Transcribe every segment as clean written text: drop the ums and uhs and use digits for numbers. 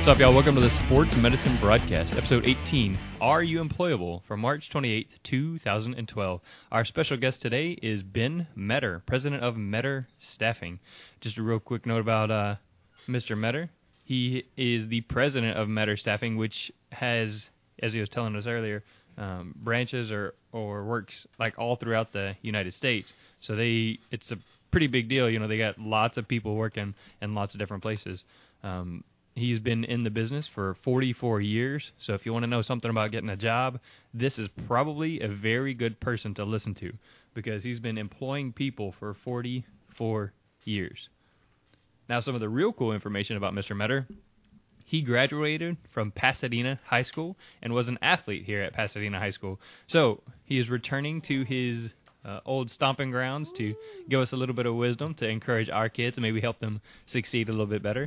What's up, y'all? Welcome to the Sports Medicine Broadcast, Episode 18, Are You Employable? From March 28th, 2012. Our special guest today is Ben Metter, president of Metter Staffing. Just a real quick note about Mr. Metter. He is the president of Metter Staffing, which has, as he was telling us earlier, branches or works like all throughout the United States. So it's a pretty big deal. You know, they got lots of people working in lots of different places. He's been in the business for 44 years, so if you want to know something about getting a job, this is probably a very good person to listen to because he's been employing people for 44 years. Now, some of the real cool information about Mr. Metter. He graduated from Pasadena High School and was an athlete here at Pasadena High School. So he is returning to his old stomping grounds to give us a little bit of wisdom to encourage our kids and maybe help them succeed a little bit better.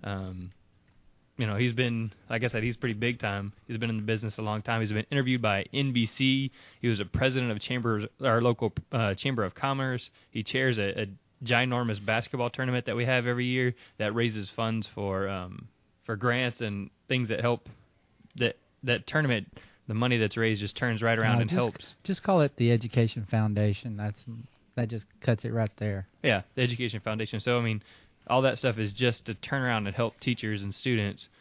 You know, he's been, like I said, he's pretty big time. He's been in the business a long time. He's been interviewed by NBC. He was a president of our local Chamber of Commerce. He chairs a ginormous basketball tournament that we have every year that raises funds for grants and things that help. That tournament, the money that's raised just turns right around and helps. Just call it the Education Foundation. That just cuts it right there. Yeah, the Education Foundation. So, I mean, all that stuff is just to turn around and help teachers and students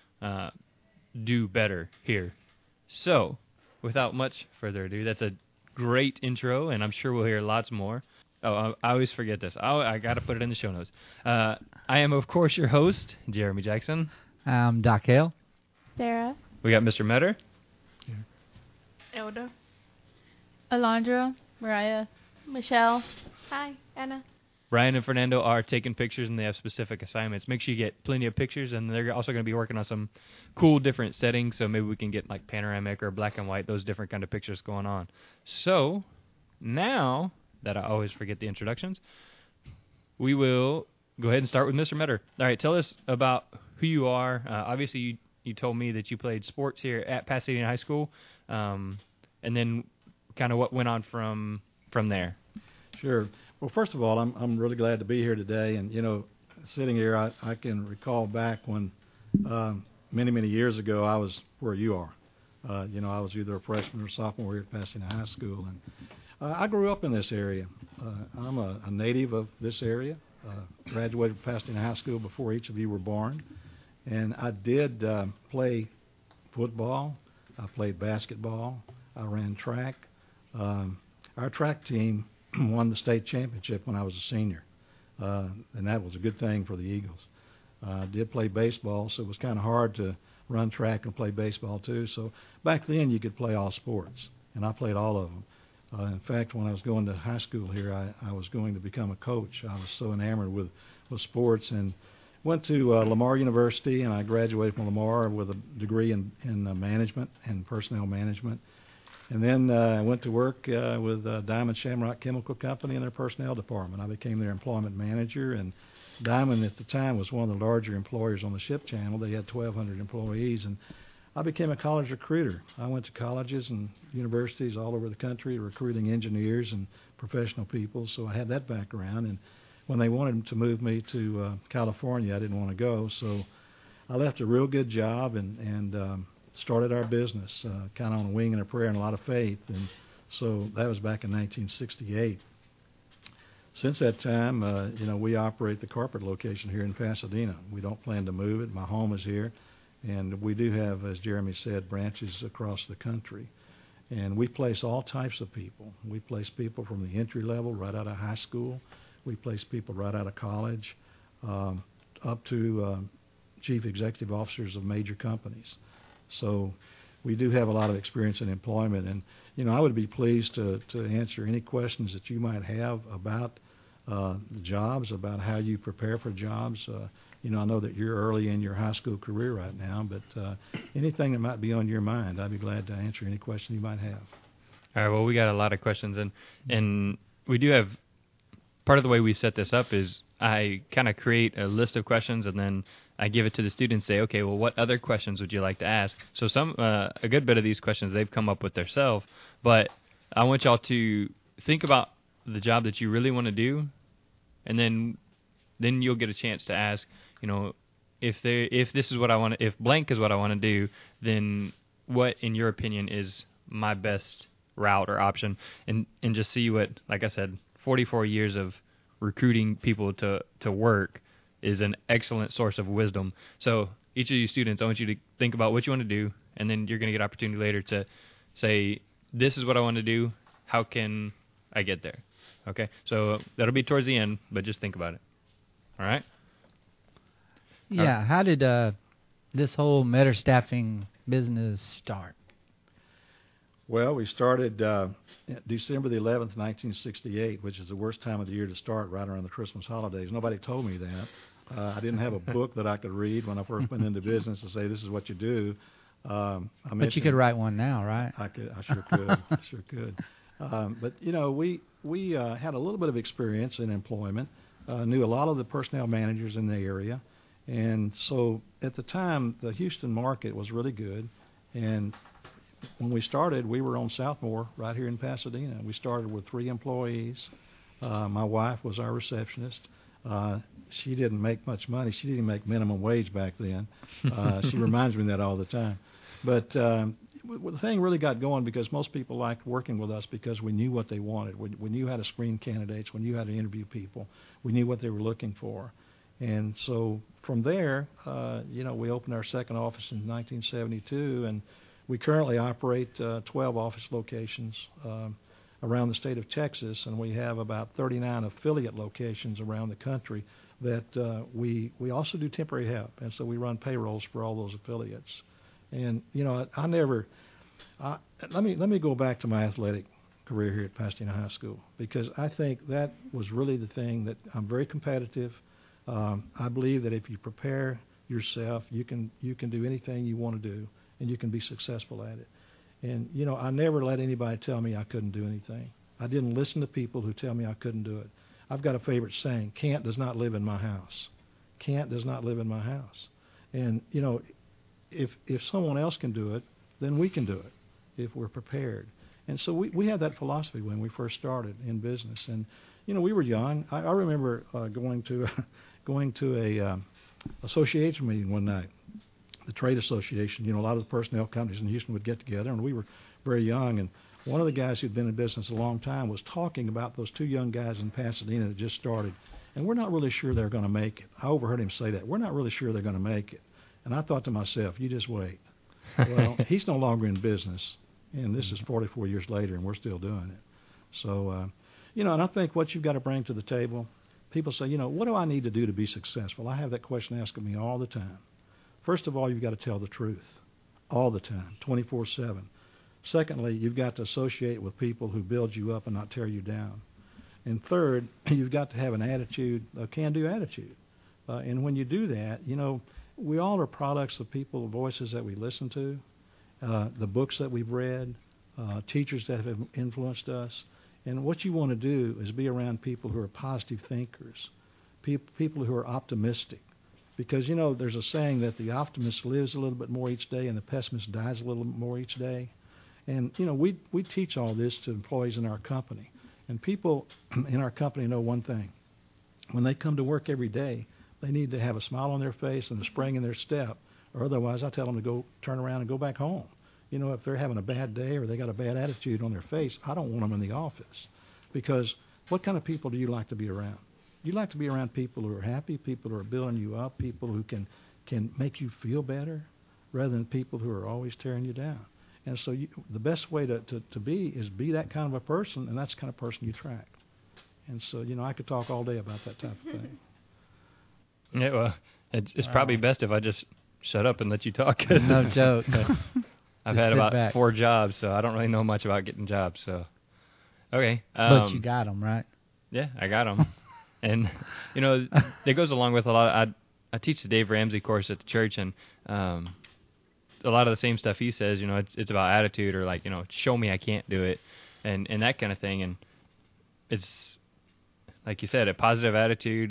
do better here. So, without much further ado, that's a great intro, and I'm sure we'll hear lots more. Oh, I always forget this. I got to put it in the show notes. I am, of course, your host, Jeremy Jackson. I'm Doc Hale. Sarah. We got Mr. Metter. Elda. Alondra. Mariah. Michelle. Hi, Anna. Ryan and Fernando are taking pictures, and they have specific assignments. Make sure you get plenty of pictures, and they're also going to be working on some cool different settings, so maybe we can get like panoramic or black and white, those different kind of pictures going on. So, now that I always forget the introductions, we will go ahead and start with Mr. Metter. All right, tell us about who you are. Obviously, you told me that you played sports here at Pasadena High School, and then kind of what went on from there. Sure. Well, first of all, I'm really glad to be here today. And, you know, sitting here, I can recall back when many years ago I was where you are. You know, I was either a freshman or sophomore here at Pasadena High School. And I grew up in this area. I'm a native of this area. Graduated from Pasadena High School before each of you were born. And I did play football. I played basketball. I ran track. Our track team won the state championship when I was a senior, and that was a good thing for the Eagles. I did play baseball, so it was kind of hard to run track and play baseball too. So back then you could play all sports, and I played all of them. In fact, when I was going to high school here, I was going to become a coach. I was so enamored with sports, and went to Lamar University, and I graduated from Lamar with a degree in management and personnel management. And then I went to work with Diamond Shamrock Chemical Company in their personnel department. I became their employment manager, and Diamond at the time was one of the larger employers on the ship channel. They had 1,200 employees, and I became a college recruiter. I went to colleges and universities all over the country recruiting engineers and professional people, so I had that background. And when they wanted to move me to California, I didn't want to go, so I left a real good job and started our business kind of on a wing and a prayer and a lot of faith. And so that was back in 1968. Since that time, you know, we operate the carpet location here in Pasadena. We don't plan to move it. My home is here. And we do have, as Jeremy said, branches across the country. And we place all types of people. We place people from the entry level right out of high school. We place people right out of college up to chief executive officers of major companies. So we do have a lot of experience in employment. And, you know, I would be pleased to answer any questions that you might have about the jobs, about how you prepare for jobs. You know, I know that you're early in your high school career right now, but anything that might be on your mind, I'd be glad to answer any question you might have. All right, well, we got a lot of questions, and we do have, part of the way we set this up is I kind of create a list of questions, and then I give it to the students, say, okay, well, what other questions would you like to ask? So a good bit of these questions they've come up with themselves, but I want y'all to think about the job that you really want to do, and then you'll get a chance to ask, you know, if this is what I want, if blank is what I want to do, then what, in your opinion, is my best route or option, and just see what, like I said, 44 years of recruiting people to work is an excellent source of wisdom. So each of you students, I want you to think about what you want to do, and then you're going to get opportunity later to say, this is what I want to do, how can I get there? Okay, so that'll be towards the end, but just think about it. All right? Yeah, how did this whole Metter Staffing business start? Well, we started December the 11th, 1968, which is the worst time of the year to start, right around the Christmas holidays. Nobody told me that. I didn't have a book that I could read when I first went into business to say this is what you do. But you could write one now, right? I sure could. Sure could. But you know, we had a little bit of experience in employment. Knew a lot of the personnel managers in the area, and so at the time, the Houston market was really good. And when we started, we were on Southmore right here in Pasadena. We started with 3 employees. My wife was our receptionist. She didn't make much money. She didn't make minimum wage back then. She reminds me of that all the time. But the thing really got going because most people liked working with us because we knew what they wanted. We knew how to screen candidates. We knew how to interview people. We knew what they were looking for. And so from there, we opened our second office in 1972, and we currently operate 12 office locations around the state of Texas, and we have about 39 affiliate locations around the country that we also do temporary help, and so we run payrolls for all those affiliates. And let me go back to my athletic career here at Pasadena High School, because I think that was really the thing that I'm very competitive. I believe that if you prepare yourself, you can do anything you want to do, and you can be successful at it. And, I never let anybody tell me I couldn't do anything. I didn't listen to people who tell me I couldn't do it. I've got a favorite saying, can't does not live in my house. Can't does not live in my house. And, if someone else can do it, then we can do it if we're prepared. And so we had that philosophy when we first started in business. And, we were young. I remember going to a association meeting one night. The trade association, a lot of the personnel companies in Houston would get together, and we were very young. And one of the guys who'd been in business a long time was talking about those 2 young guys in Pasadena that just started, and we're not really sure they're going to make it. I overheard him say that. We're not really sure they're going to make it. And I thought to myself, you just wait. Well, he's no longer in business, and this is 44 years later, and we're still doing it. So, and I think what you've got to bring to the table, people say, what do I need to do to be successful? I have that question asked of me all the time. First of all, you've got to tell the truth all the time, 24/7. Secondly, you've got to associate with people who build you up and not tear you down. And third, you've got to have an attitude, a can-do attitude. And when you do that, we all are products of people, the voices that we listen to, the books that we've read, teachers that have influenced us. And what you want to do is be around people who are positive thinkers, people who are optimistic. Because, there's a saying that the optimist lives a little bit more each day and the pessimist dies a little bit more each day. And, we teach all this to employees in our company. And people in our company know one thing. When they come to work every day, they need to have a smile on their face and a spring in their step, or otherwise I tell them to go turn around and go back home. If they're having a bad day or they got a bad attitude on their face, I don't want them in the office. Because what kind of people do you like to be around? You like to be around people who are happy, people who are building you up, people who can make you feel better, rather than people who are always tearing you down. And so the best way to be that kind of a person, and that's the kind of person you attract. And so, I could talk all day about that type of thing. Yeah, well, it's probably best if I just shut up and let you talk. No joke. I've had about 4 jobs, so I don't really know much about getting jobs. So, okay. But you got them, right? Yeah, I got them. And, that goes along with a lot. I teach the Dave Ramsey course at the church, and a lot of the same stuff he says, it's about attitude, or like, show me I can't do it, and that kind of thing. And it's, like you said, a positive attitude,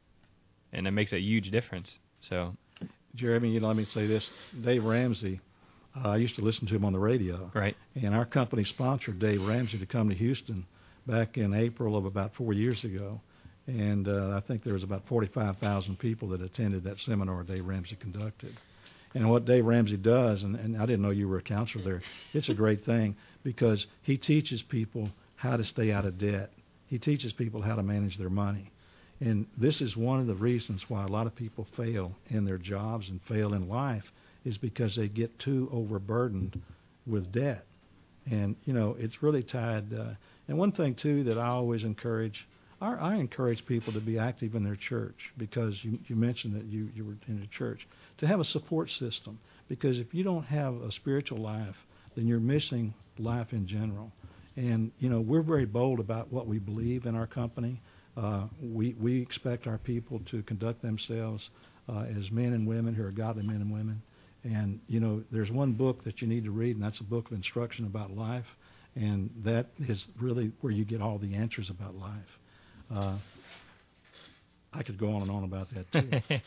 and it makes a huge difference. So, Jeremy, let me say this. Dave Ramsey, I used to listen to him on the radio. Right. And our company sponsored Dave Ramsey to come to Houston back in April of about 4 years ago. And I think there was about 45,000 people that attended that seminar Dave Ramsey conducted. And what Dave Ramsey does, and I didn't know you were a counselor there, it's a great thing because he teaches people how to stay out of debt. He teaches people how to manage their money. And this is one of the reasons why a lot of people fail in their jobs and fail in life is because they get too overburdened with debt. And, you know, it's really tied. And one thing, too, that I always encourage, I encourage people to be active in their church because you mentioned that you were in a church, to have a support system. Because if you don't have a spiritual life, then you're missing life in general. And, you know, we're very bold about what we believe in our company. We expect our people to conduct themselves as men and women who are godly men and women. And, you know, there's one book that you need to read, and that's a book of instruction about life. And that is really where you get all the answers about life. I could go on and on about that,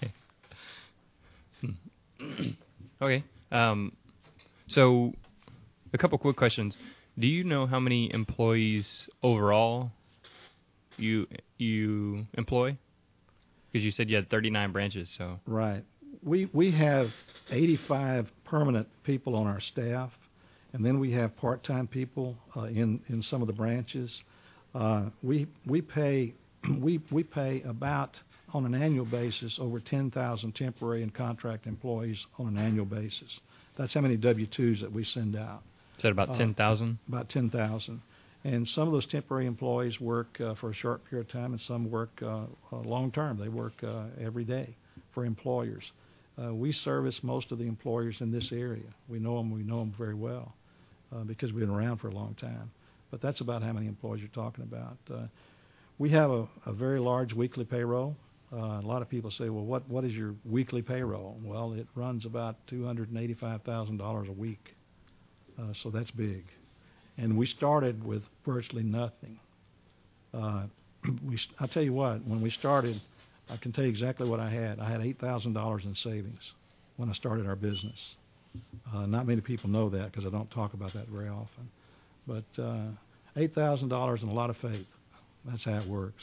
too. Okay. So a couple quick questions. Do you know how many employees overall you employ? Because you said you had 39 branches. So Right. We have 85 permanent people on our staff, and then we have part-time people in some of the branches. We pay about on an annual basis over 10,000 temporary and contract employees on an annual basis. That's how many W-2s that we send out. is that about 10,000? About 10,000. And some of those temporary employees work for a short period of time, and some work long-term. They work every day for employers. We service most of the employers in this area. We know them very well because we've been around for a long time. But that's about how many employees you're talking about. We have a very large weekly payroll. A lot of people say, well, what is your weekly payroll? Well, it runs about $285,000 a week. So that's big. And we started with virtually nothing. I'll tell you what, when we started, I can tell you exactly what I had. I had $8,000 in savings when I started our business. Not many people know that because I don't talk about that very often. But $8,000 and a lot of faith. That's how it works.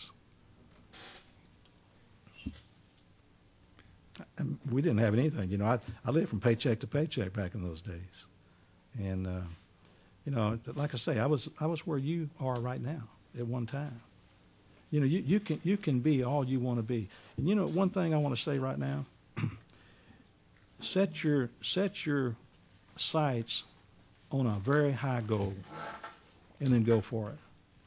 And we didn't have anything. You know, I lived from paycheck to paycheck back in those days. And, you know, like I say, I was where you are right now at one time. You know, you can be all you want to be. And you know, one thing I want to say right now, set your sights on a very high goal and then go for it.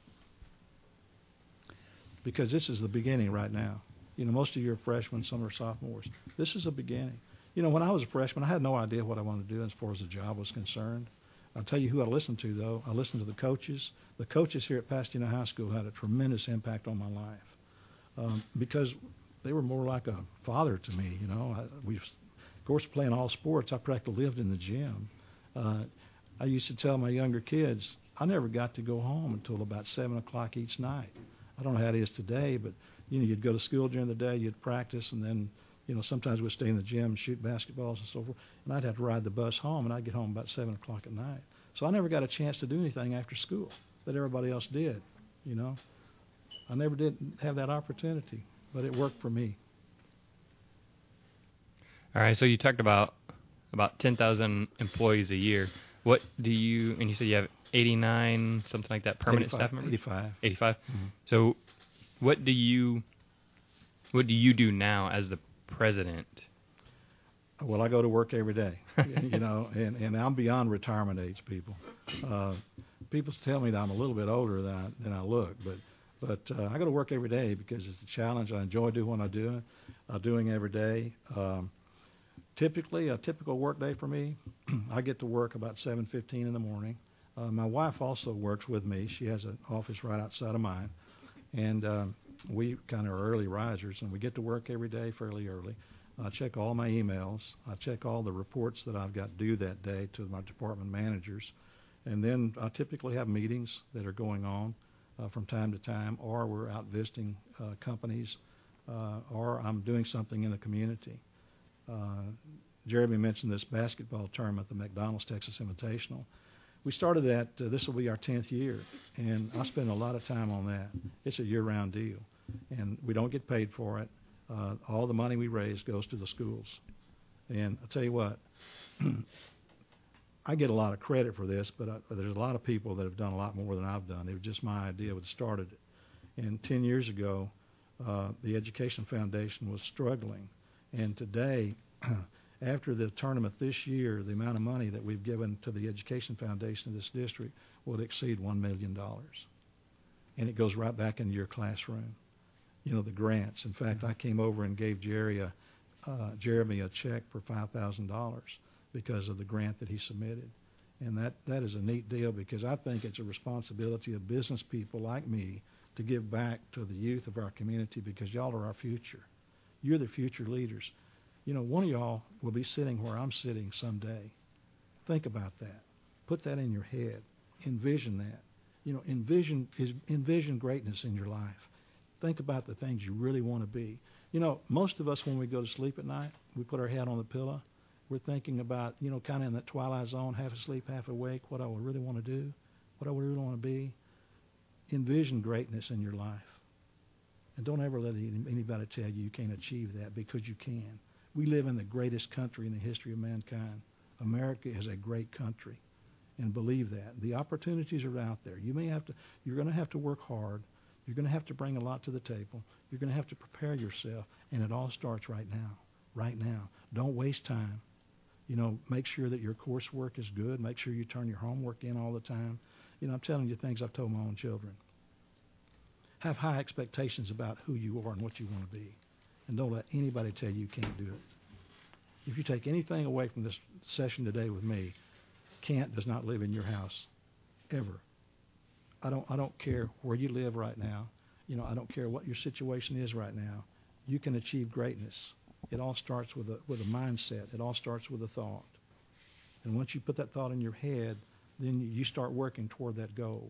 Because this is the beginning right now. You know, most of you are freshmen, some are sophomores. This is a beginning. You know, when I was a freshman, I had no idea what I wanted to do as far as the job was concerned. I'll tell you who I listened to, though. I listened to the coaches. The coaches here at Pasadena High School had a tremendous impact on my life because they were more like a father to me, you know. Of course, playing all sports, I practically lived in the gym. I used to tell my younger kids, I never got to go home until about 7 o'clock each night. I don't know how it is today, but, you know, you'd go to school during the day, you'd practice, and then, you know, sometimes we'd stay in the gym and shoot basketballs and so forth, and I'd have to ride the bus home, and I'd get home about 7 o'clock at night. So I never got a chance to do anything after school that everybody else did, you know. I never did have that opportunity, but it worked for me. All right, so you talked about 10,000 employees a year. What do you, and you said you have 89, something like that, permanent 85, staff members? 85. 85? Mm-hmm. So what do you do now as the president? Well, I go to work every day, you know, and I'm beyond retirement age, people. People tell me that I'm a little bit older than I look, but I go to work every day because it's a challenge. I enjoy doing what I'm doing every day. Typically, a typical work day for me, I get to work about 7:15 in the morning. My wife also works with me. She has an office right outside of mine, and we kind of are early risers, and we get to work every day fairly early. I check all my emails. I check all the reports that I've got due that day to my department managers. And then I typically have meetings that are going on from time to time, or we're out visiting companies, or I'm doing something in the community. Jeremy mentioned this basketball tournament, the McDonald's Texas Invitational. We started that, this will be our 10th year, and I spend a lot of time on that. It's a year-round deal. and we don't get paid for it. All the money we raise goes to the schools. And I'll tell you what, I get a lot of credit for this, but there's a lot of people that have done a lot more than I've done. It was just my idea that started it. And 10 years ago, the Education Foundation was struggling. And today, after the tournament this year, the amount of money that we've given to the Education Foundation of this district will exceed $1 million. And it goes right back into your classroom. You know, the grants. In fact, I came over and gave Jeremy a check for $5,000 because of the grant that he submitted. And that is a neat deal, because I think it's a responsibility of business people like me to give back to the youth of our community, because y'all are our future. You're the future leaders. You know, one of y'all will be sitting where I'm sitting someday. Think about that. Put that in your head. Envision that. You know, envision greatness in your life. Think about the things you really want to be. You know, most of us, when we go to sleep at night, we put our head on the pillow. We're thinking about, you know, kind of in that twilight zone, half asleep, half awake, what I would really want to do, what I would really want to be. Envision greatness in your life. And don't ever let anybody tell you can't achieve that, because you can. We live in the greatest country in the history of mankind. America is a great country. And believe that. The opportunities are out there. You're going to have to work hard. You're going to have to bring a lot to the table. You're going to have to prepare yourself. And it all starts right now. Right now. Don't waste time. You know, make sure that your coursework is good. Make sure you turn your homework in all the time. You know, I'm telling you things I've told my own children. Have high expectations about who you are and what you want to be. And don't let anybody tell you can't do it. If you take anything away from this session today with me, can't does not live in your house, ever. I don't care where you live right now. You know, I don't care what your situation is right now. You can achieve greatness. It all starts with a mindset. It all starts with a thought. And once you put that thought in your head, then you start working toward that goal.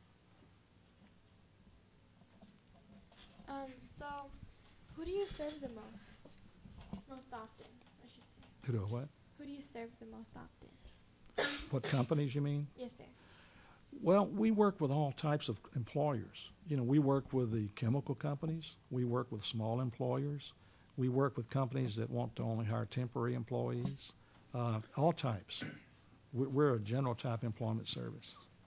So, who do you serve the most often, I should say? Who do what? Who do you serve the most often? What companies you mean? Yes, sir. Well, we work with all types of employers. You know, we work with the chemical companies. We work with small employers. We work with companies that want to only hire temporary employees. All types. We're a general type employment service.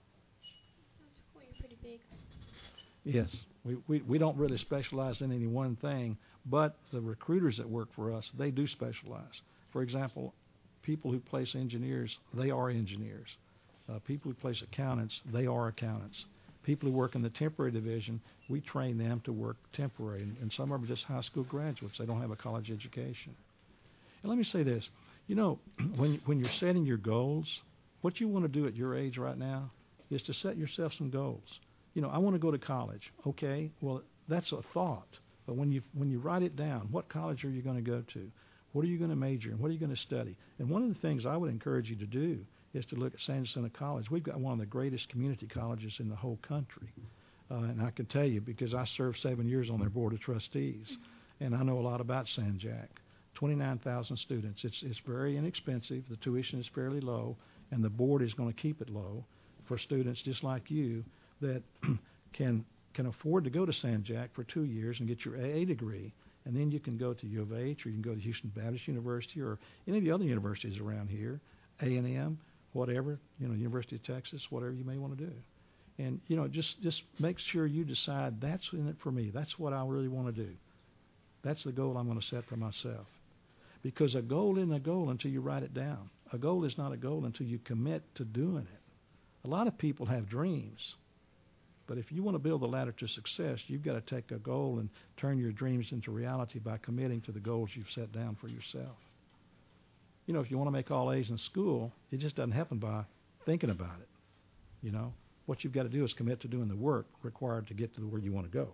That's cool. You're pretty big. Yes. We don't really specialize in any one thing, but the recruiters that work for us, they do specialize. For example, people who place engineers, they are engineers. People who place accountants, they are accountants. People who work in the temporary division, we train them to work temporary, and some of them are just high school graduates. They don't have a college education. And let me say this. You know, when you're setting your goals, what you want to do at your age right now is to set yourself some goals. You know, I want to go to college. Okay, well, that's a thought. But when you write it down, what college are you going to go to? What are you going to major in? What are you going to study? And one of the things I would encourage you to do is to look at San Jacinto College. We've got one of the greatest community colleges in the whole country. And I can tell you, because I served 7 years on their board of trustees, and I know a lot about San Jac. 29,000 students. It's very inexpensive. The tuition is fairly low, and the board is going to keep it low for students just like you that can afford to go to San Jac for 2 years and get your AA degree, and then you can go to U of H, or you can go to Houston Baptist University, or any of the other universities around here, A&M, whatever, you know, University of Texas, whatever you may want to do. And, you know, just make sure you decide that's in it for me. That's what I really want to do. That's the goal I'm going to set for myself. Because a goal isn't a goal until you write it down. A goal is not a goal until you commit to doing it. A lot of people have dreams. But if you want to build the ladder to success, you've got to take a goal and turn your dreams into reality by committing to the goals you've set down for yourself. You know, if you want to make all A's in school, it just doesn't happen by thinking about it. You know, what you've got to do is commit to doing the work required to get to where you want to go.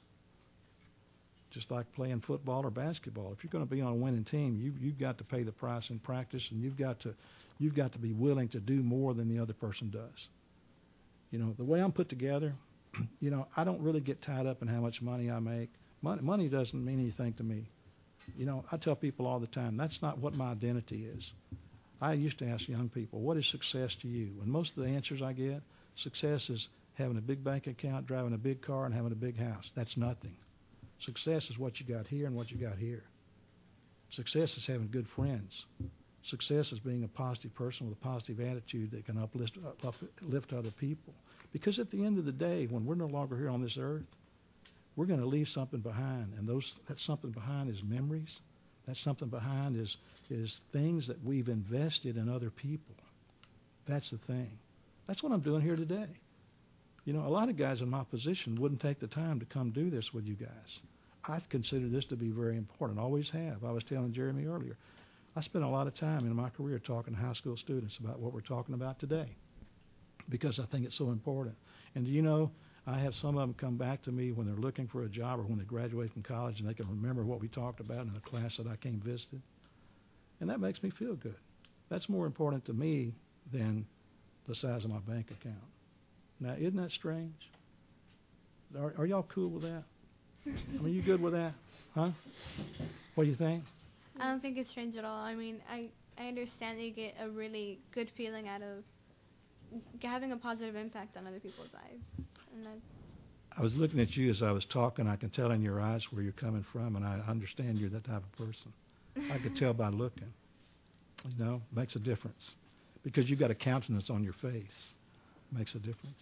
Just like playing football or basketball. If you're going to be on a winning team, you've got to pay the price in practice, and you've got to be willing to do more than the other person does. You know, the way I'm put together, you know, I don't really get tied up in how much money I make. Money doesn't mean anything to me. You know, I tell people all the time, that's not what my identity is. I used to ask young people, what is success to you? And most of the answers I get, success is having a big bank account, driving a big car, and having a big house. That's nothing. Success is what you got here and what you got here. Success is having good friends. Success is being a positive person with a positive attitude that can uplift other people. Because at the end of the day, when we're no longer here on this earth, we're going to leave something behind. And that something behind is memories. That something behind is things that we've invested in other people. That's the thing. That's what I'm doing here today. You know, a lot of guys in my position wouldn't take the time to come do this with you guys. I consider this to be very important. Always have. I was telling Jeremy earlier, I spent a lot of time in my career talking to high school students about what we're talking about today because I think it's so important. And do you know, I have some of them come back to me when they're looking for a job or when they graduate from college and they can remember what we talked about in a class that I came visited. And that makes me feel good. That's more important to me than the size of my bank account. Now, isn't that strange? Are y'all cool with that? I mean, you good with that? Huh? What do you think? I don't think it's strange at all. I mean, I understand that you get a really good feeling out of having a positive impact on other people's lives. And I was looking at you as I was talking. I can tell in your eyes where you're coming from, and I understand you're that type of person. I could tell by looking. You know, makes a difference. Because you've got a countenance on your face. Makes a difference.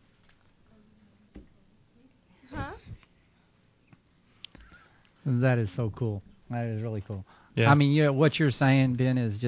Huh? That is so cool. That is really cool. Yeah. I mean, you know, what you're saying, Ben, is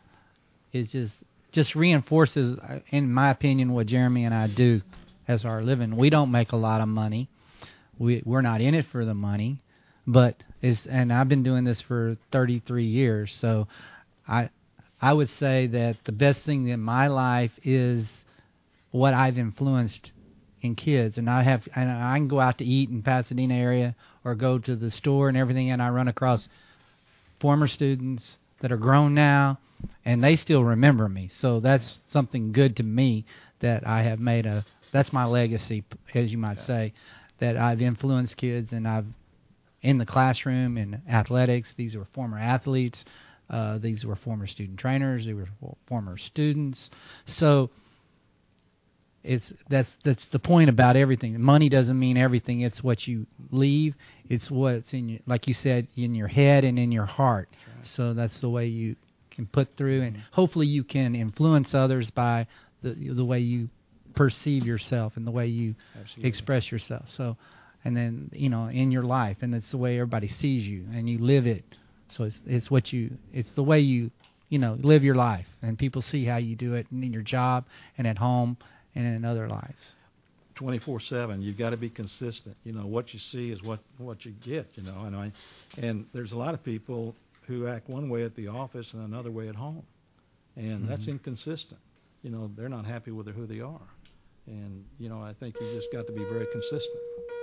just reinforces, in my opinion, what Jeremy and I do as our living. We don't make a lot of money. We're not in it for the money, but and I've been doing this for 33 years, so I would say that the best thing in my life is what I've influenced in kids. And I can go out to eat in Pasadena area or go to the store and everything, and I run across former students that are grown now, and they still remember me. So that's something good to me that I have made that's my legacy, as you might say, that I've influenced kids, and I've in the classroom, in athletics. These were former athletes. These were former student trainers. They were former students. So that's the point about everything. Money doesn't mean everything. It's what you leave. It's what's in your, like you said, in your head and in your heart. Right. So that's the way you can put through, and hopefully you can influence others by the way you perceive yourself and the way you express yourself. So, and then in your life, and it's the way everybody sees you, and you live it. So it's the way you live your life, and people see how you do it in your job and at home and in other lives. 24/7, you've got to be consistent. What you see is what you get. And there's a lot of people who act one way at the office and another way at home, and that's inconsistent. They're not happy with who they are, and I think you just got to be very consistent.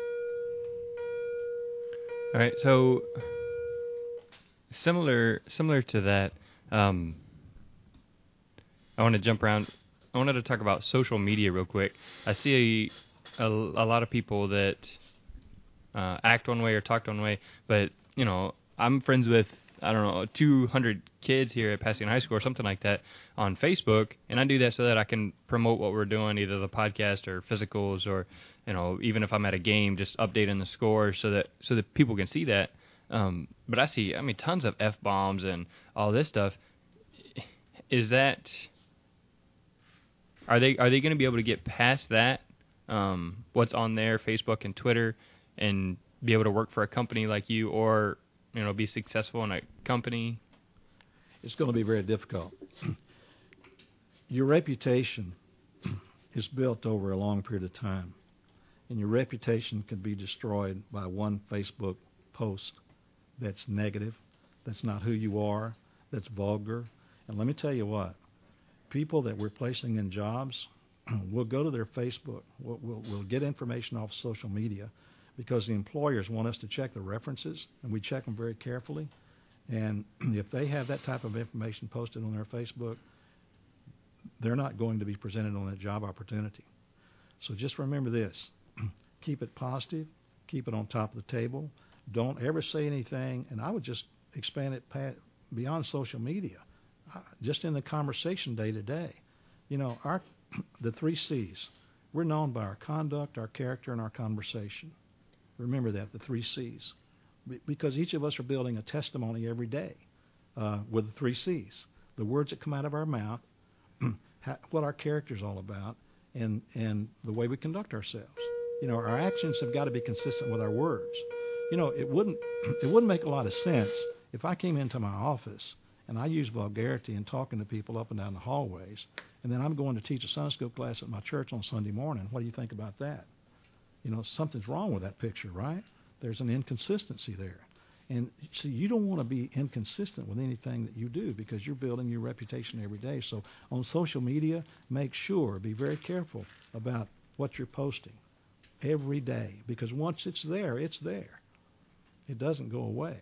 All right, so similar to that, I want to jump around. I wanted to talk about social media real quick. I see a lot of people that act one way or talk one way, but I'm friends with 200 kids here at Pasadena High School or something like that on Facebook, and I do that so that I can promote what we're doing, either the podcast or physicals, or even if I'm at a game, just updating the score so that people can see that. But I see, tons of F-bombs and all this stuff. Is that... Are they going to be able to get past that, what's on there, Facebook and Twitter, and be able to work for a company like you, or be successful in a company? It's going to be very difficult. Your reputation is built over a long period of time, and your reputation can be destroyed by one Facebook post that's negative, that's not who you are, that's vulgar. And let me tell you what. People that we're placing in jobs will go to their Facebook. We'll get information off social media because the employers want us to check the references, and we check them very carefully. And if they have that type of information posted on their Facebook, they're not going to be presented on that job opportunity. So just remember this. Keep it positive. Keep it on top of the table. Don't ever say anything, and I would just expand it beyond social media. Just in the conversation day to day, the 3 C's. We're known by our conduct, our character, and our conversation. Remember that, the 3 C's. because each of us are building a testimony every day with the 3 C's. The words that come out of our mouth, what our character is all about, and the way we conduct ourselves. Our actions have got to be consistent with our words. It wouldn't make a lot of sense if I came into my office and I used vulgarity in talking to people up and down the hallways, and then I'm going to teach a Sunday school class at my church on Sunday morning. What do you think about that? Something's wrong with that picture, right? There's an inconsistency there. And see, you don't want to be inconsistent with anything that you do because you're building your reputation every day. So on social media, be very careful about what you're posting every day, because once it's there, it's there. It doesn't go away.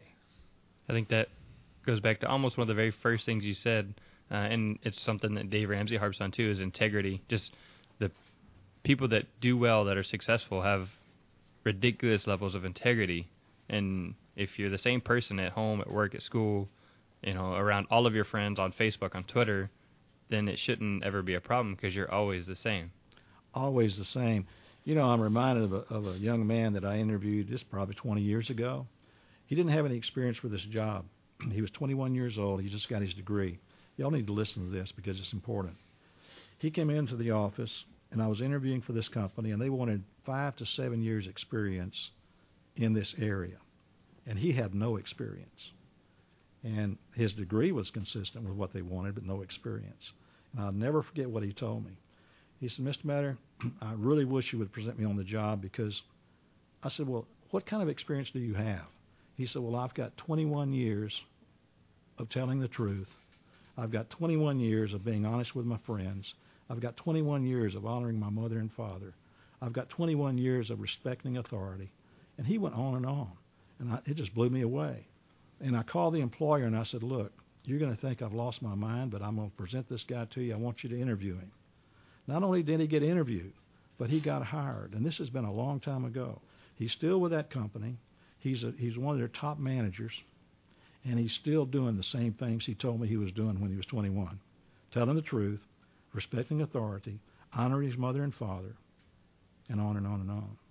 I think that goes back to almost one of the very first things you said, and it's something that Dave Ramsey harps on too, is integrity. Just the people that do well, that are successful, have ridiculous levels of integrity. And if you're the same person at home, at work, at school, around all of your friends, on Facebook, on Twitter, then it shouldn't ever be a problem because you're always the same. Always the same. I'm reminded of a young man that I interviewed just probably 20 years ago. He didn't have any experience for this job. He was 21 years old. He just got his degree. Y'all need to listen to this because it's important. He came into the office, and I was interviewing for this company, and they wanted 5 to 7 years experience in this area. And he had no experience. And his degree was consistent with what they wanted, but no experience. And I'll never forget what he told me. He said, Mr. Metter, I really wish you would present me on the job, because I said, well, what kind of experience do you have? He said, well, I've got 21 years of telling the truth. I've got 21 years of being honest with my friends. I've got 21 years of honoring my mother and father. I've got 21 years of respecting authority. And he went on. And it just blew me away. And I called the employer and I said, look, you're going to think I've lost my mind, but I'm going to present this guy to you. I want you to interview him. Not only did he get interviewed, but he got hired. And this has been a long time ago. He's still with that company. He's one of their top managers. And he's still doing the same things he told me he was doing when he was 21. Telling the truth, respecting authority, honoring his mother and father, and on and on and on.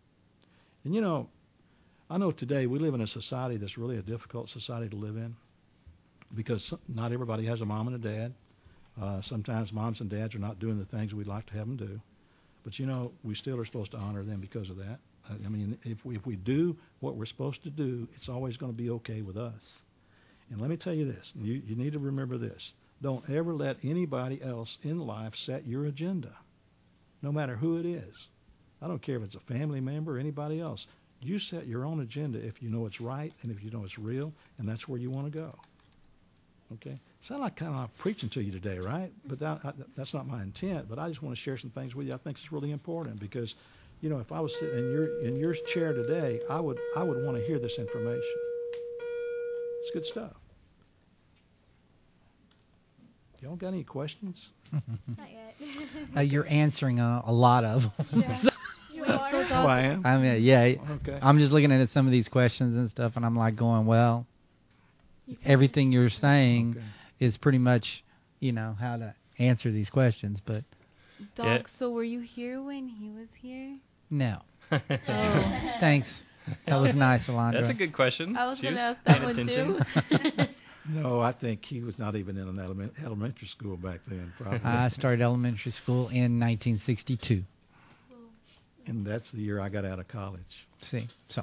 And I know today we live in a society that's really a difficult society to live in, because not everybody has a mom and a dad. Sometimes moms and dads are not doing the things we'd like to have them do. But, we still are supposed to honor them because of that. If we do what we're supposed to do, it's always going to be okay with us. And let me tell you this. You need to remember this. Don't ever let anybody else in life set your agenda, no matter who it is. I don't care if it's a family member or anybody else. You set your own agenda if you know it's right and if you know it's real, and that's where you want to go. Okay? Sound like kind of preaching to you today, right? But that's not my intent. But I just want to share some things with you. I think it's really important because, if I was sitting in your chair today, I would want to hear this information. It's good stuff. Y'all got any questions? Not yet. You're answering a lot of them. Yeah. You are. Oh, I am? Okay. I'm just looking at some of these questions and stuff, and I'm like going, well, everything you're saying is pretty much, how to answer these questions. But Doc, so were you here when he was here? no. Oh. Thanks. That was nice, Alondra. That's a good question. I was She going to was ask that paying one attention. too. No, I think he was not even in an elementary school back then, probably. I started elementary school in 1962. And that's the year I got out of college. See, so.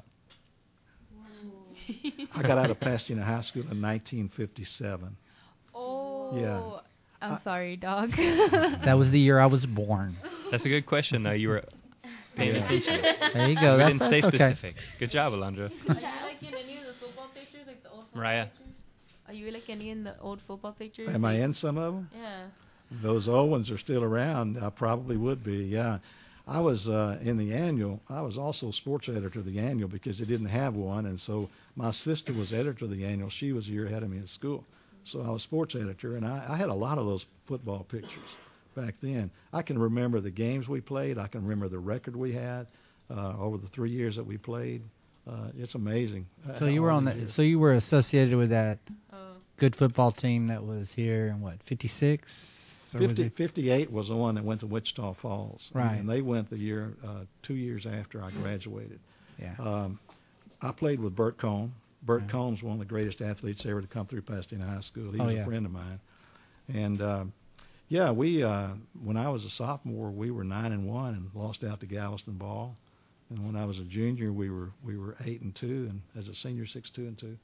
I got out of Pasadena High School in 1957. Oh. Yeah. I'm sorry, Doc. That was the year I was born. That's a good question, though. You were paying attention. There you go. We That's, didn't say that's okay. specific. Good job, Alondra. Are you like in any of the football pictures, like the old football Mariah. pictures? Are you like any in the old football pictures? Am I in some of them? Yeah. Those old ones are still around. I probably would be, yeah. I was in the annual. I was also sports editor of the annual because they didn't have one, and so my sister was editor of the annual. She was a year ahead of me in school. So I was sports editor, and I had a lot of those football pictures back then. I can remember the games we played. I can remember the record we had over the 3 years that we played. It's amazing. So you were on that. So you were associated with that Oh. good football team that was here in what, 56? 58 was the one that went to Wichita Falls. Right. And they went the year 2 years after I graduated. Yeah. I played with Bert Cohn. Bert Right. Combs, one of the greatest athletes ever to come through Pasadena High School. He Oh, was yeah. a friend of mine. And yeah, we when I was a sophomore, we were 9-1 and lost out to Galveston Ball. And when I was a junior, we were 8-2, and as a senior, 6-2-2.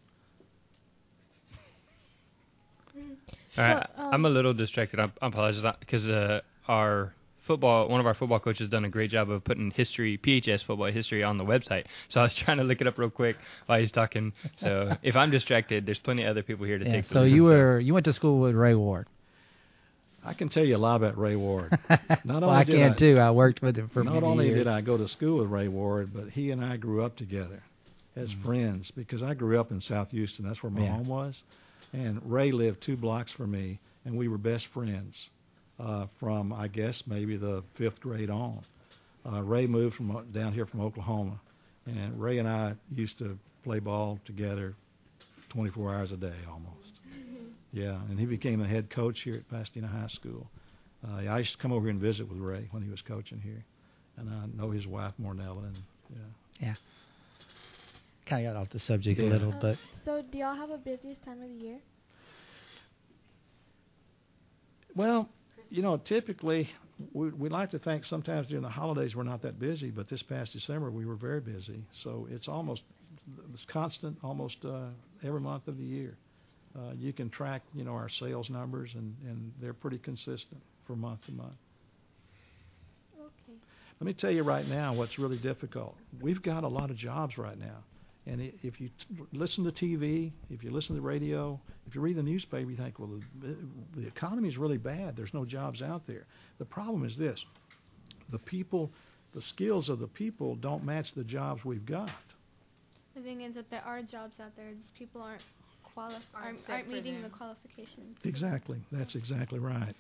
All right, I'm a little distracted. I apologize because one of our football coaches done a great job of putting PHS football history on the website. So I was trying to look it up real quick while he's talking. So if I'm distracted, there's plenty of other people here to take the So lead. you went to school with Ray Ward. I can tell you a lot about Ray Ward. Well, I can too. I worked with him for many years. Not only did I go to school with Ray Ward, but he and I grew up together as friends because I grew up in South Houston. That's where my home was. And Ray lived 2 blocks from me, and we were best friends from, I guess, maybe the 5th grade on. Ray moved from down here from Oklahoma, and Ray and I used to play ball together 24 hours a day almost. Yeah, and he became the head coach here at Pasadena High School. I used to come over here and visit with Ray when he was coaching here, and I know his wife, Mornella, and Yeah. Kind of got off the subject a Yeah. little, but So do y'all have a busiest time of the year? Well, typically we like to think sometimes during the holidays we're not that busy, but this past December we were very busy. So it's constant almost every month of the year. You can track, our sales numbers, and they're pretty consistent from month to month. Okay. Let me tell you right now what's really difficult. We've got a lot of jobs right now. And if you listen to TV, if you listen to the radio, if you read the newspaper, you think, well, the economy is really bad. There's no jobs out there. The problem is this. The skills of the people don't match the jobs we've got. The thing is that there are jobs out there, just people aren't meeting the qualifications. Exactly. That's exactly right.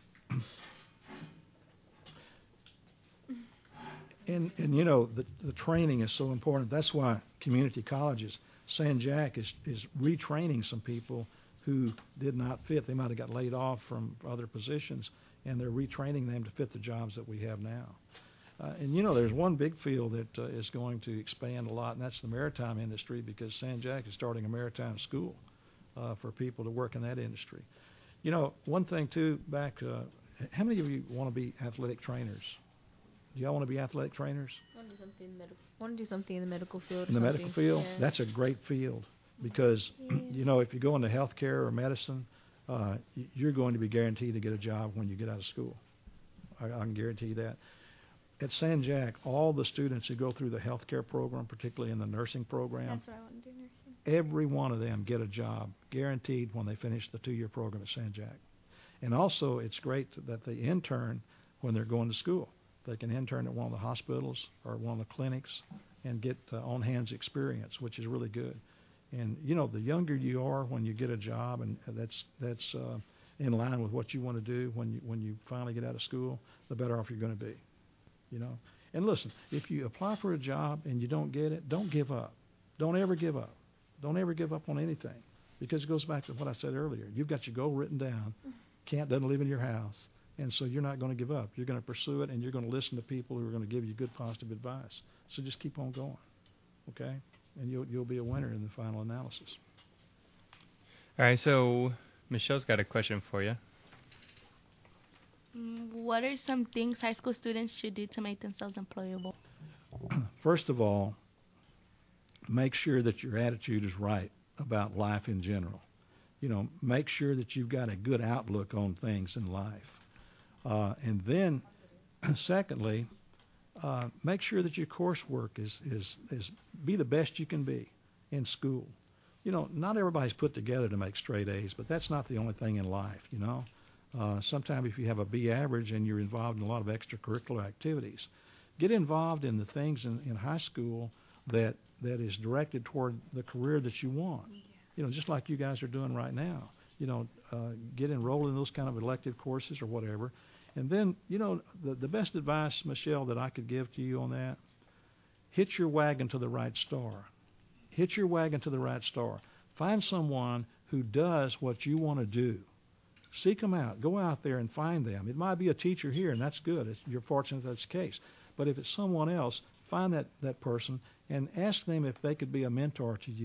And the training is so important. That's why community colleges, San Jack is retraining some people who did not fit. They might have got laid off from other positions, and they're retraining them to fit the jobs that we have now. And there's one big field that is going to expand a lot, and that's the maritime industry, because San Jack is starting a maritime school for people to work in that industry. One thing too, how many of you want to be athletic trainers? Do y'all want to be athletic trainers? I want to do something in medical. Want to do something in the medical field. In the medical field? Yeah. That's a great field because, if you go into healthcare or medicine, you're going to be guaranteed to get a job when you get out of school. I can guarantee you that. At San Jack, all the students who go through the healthcare program, particularly in the nursing program, That's what I want to do, nursing. every one of them get a job guaranteed when they finish the 2-year program at San Jack. And also, it's great that they intern when they're going to school. They can intern at one of the hospitals or one of the clinics and get on-hands experience, which is really good. And the younger you are when you get a job, and that's in line with what you want to do when you finally get out of school, the better off you're going to be. And listen, if you apply for a job and you don't get it, don't give up. Don't ever give up. Don't ever give up on anything, because it goes back to what I said earlier. You've got your goal written down. Doesn't live in your house. And so you're not going to give up. You're going to pursue it, and you're going to listen to people who are going to give you good, positive advice. So just keep on going, okay? And you'll be a winner in the final analysis. All right, so Michelle's got a question for you. What are some things high school students should do to make themselves employable? First of all, make sure that your attitude is right about life in general. Make sure that you've got a good outlook on things in life. And then, secondly, make sure that your coursework is be the best you can be in school. Not everybody's put together to make straight A's, but that's not the only thing in life. Sometimes if you have a B average and you're involved in a lot of extracurricular activities, get involved in the things in high school that is directed toward the career that you want. Just like you guys are doing right now. Get enrolled in those kind of elective courses or whatever. And then, the best advice, Michelle, that I could give to you on that, hitch your wagon to the right star. Hitch your wagon to the right star. Find someone who does what you want to do. Seek them out. Go out there and find them. It might be a teacher here, and that's good. You're fortunate that's the case. But if it's someone else, find that person and ask them if they could be a mentor to you.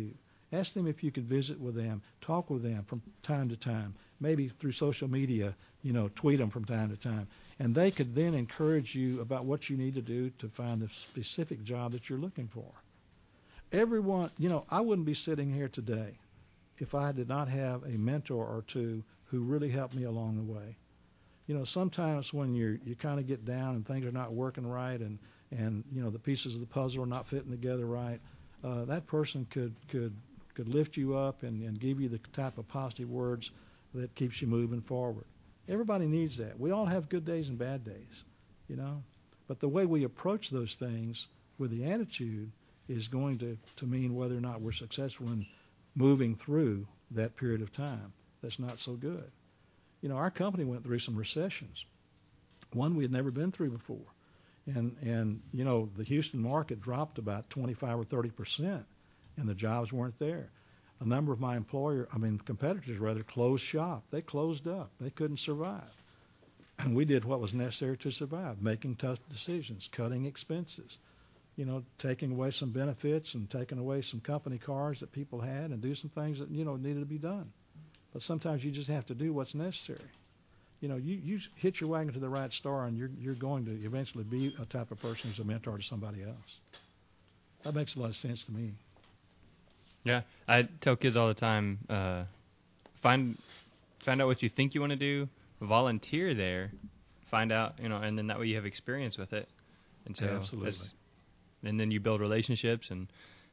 Ask them if you could visit with them, talk with them from time to time, maybe through social media, tweet them from time to time. And they could then encourage you about what you need to do to find the specific job that you're looking for. Everyone, I wouldn't be sitting here today if I did not have a mentor or two who really helped me along the way. Sometimes when you kind of get down and things are not working right and the pieces of the puzzle are not fitting together right, that person could lift you up and give you the type of positive words that keeps you moving forward. Everybody needs that. We all have good days and bad days, But the way we approach those things with the attitude is going to mean whether or not we're successful in moving through that period of time that's not so good. Our company went through some recessions, one we had never been through before. And the Houston market dropped about 25 or 30%, and the jobs weren't there. A number of my competitors rather, closed shop. They closed up. They couldn't survive. And we did what was necessary to survive, making tough decisions, cutting expenses, taking away some benefits and taking away some company cars that people had and do some things that, needed to be done. But sometimes you just have to do what's necessary. You hit your wagon to the right star, and you're going to eventually be a type of person who's a mentor to somebody else. That makes a lot of sense to me. Yeah, I tell kids all the time, find out what you think you want to do, volunteer there, find out, and then that way you have experience with it. And so absolutely. And then you build relationships, and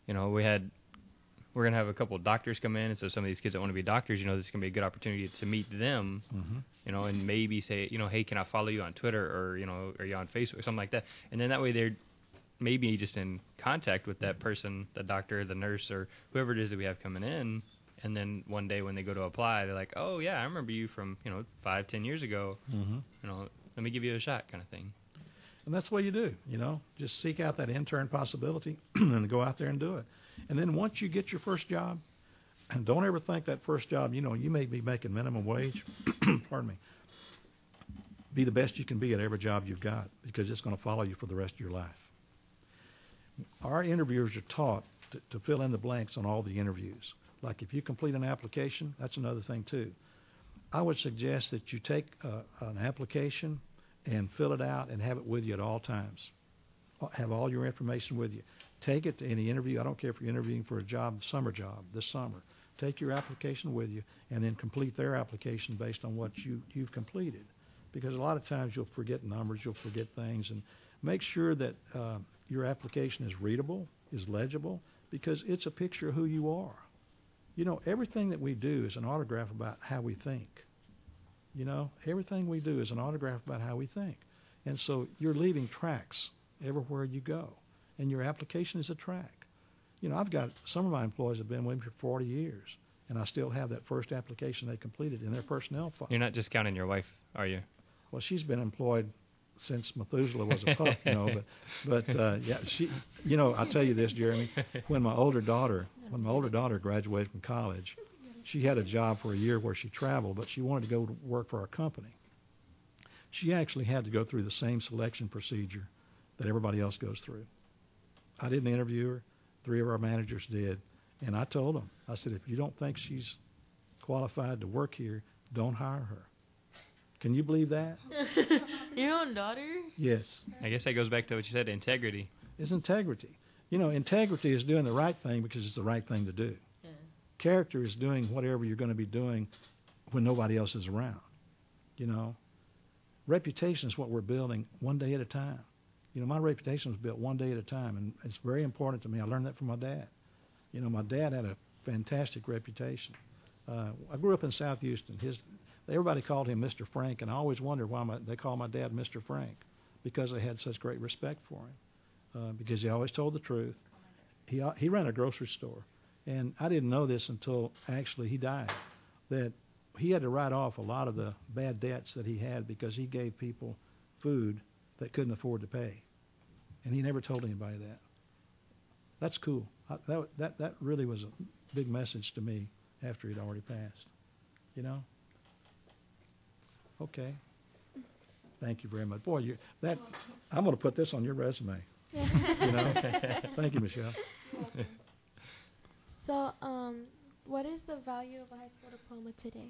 we're going to have a couple of doctors come in, and so some of these kids that want to be doctors, this is going to be a good opportunity to meet them, and maybe say, hey, can I follow you on Twitter, or, are you on Facebook, or something like that. And then that way they're maybe just in contact with that person, the doctor, the nurse, or whoever it is that we have coming in, and then one day when they go to apply, they're like, oh, yeah, I remember you from, 5-10 years ago, let me give you a shot kind of thing. And that's what you do, just seek out that intern possibility and go out there and do it. And then once you get your first job, and don't ever think that first job, you may be making minimum wage, pardon me, be the best you can be at every job you've got, because it's going to follow you for the rest of your life. Our interviewers are taught to fill in the blanks on all the interviews. Like if you complete an application, that's another thing too. I would suggest that you take an application and fill it out and have it with you at all times. Have all your information with you. Take it to any interview. I don't care if you're interviewing for a job, summer job, this summer. Take your application with you and then complete their application based on what you've completed. Because a lot of times you'll forget numbers, you'll forget things, and make sure that your application is readable, is legible, because it's a picture of who you are. Everything that we do is an autograph about how we think. Everything we do is an autograph about how we think. And so you're leaving tracks everywhere you go. And your application is a track. I've got some of my employees have been with me for 40 years, and I still have that first application they completed in their personnel file. You're not just counting your wife, are you? Well, she's been employed since Methuselah was a pup, But yeah, she. I'll tell you this, Jeremy. When my older daughter graduated from college, she had a job for a year where she traveled, but she wanted to go to work for our company. She actually had to go through the same selection procedure that everybody else goes through. I didn't interview her. 3 of our managers did. And I told them, I said, if you don't think she's qualified to work here, don't hire her. Can you believe that? Your own daughter? Yes. I guess that goes back to what you said, integrity. It's integrity. Integrity is doing the right thing because it's the right thing to do. Yeah. Character is doing whatever you're going to be doing when nobody else is around. Reputation is what we're building one day at a time. My reputation was built one day at a time, and it's very important to me. I learned that from my dad. My dad had a fantastic reputation. I grew up in South Houston. Everybody called him Mr. Frank, and I always wondered why they called my dad Mr. Frank, because they had such great respect for him, because he always told the truth. He ran a grocery store, and I didn't know this until actually he died, that he had to write off a lot of the bad debts that he had because he gave people food that couldn't afford to pay. And he never told anybody that. That's cool. That really was a big message to me after he'd already passed. Okay. Thank you very much. Boy, I'm going to put this on your resume. Thank you, Michelle. So, the value of a high school diploma today?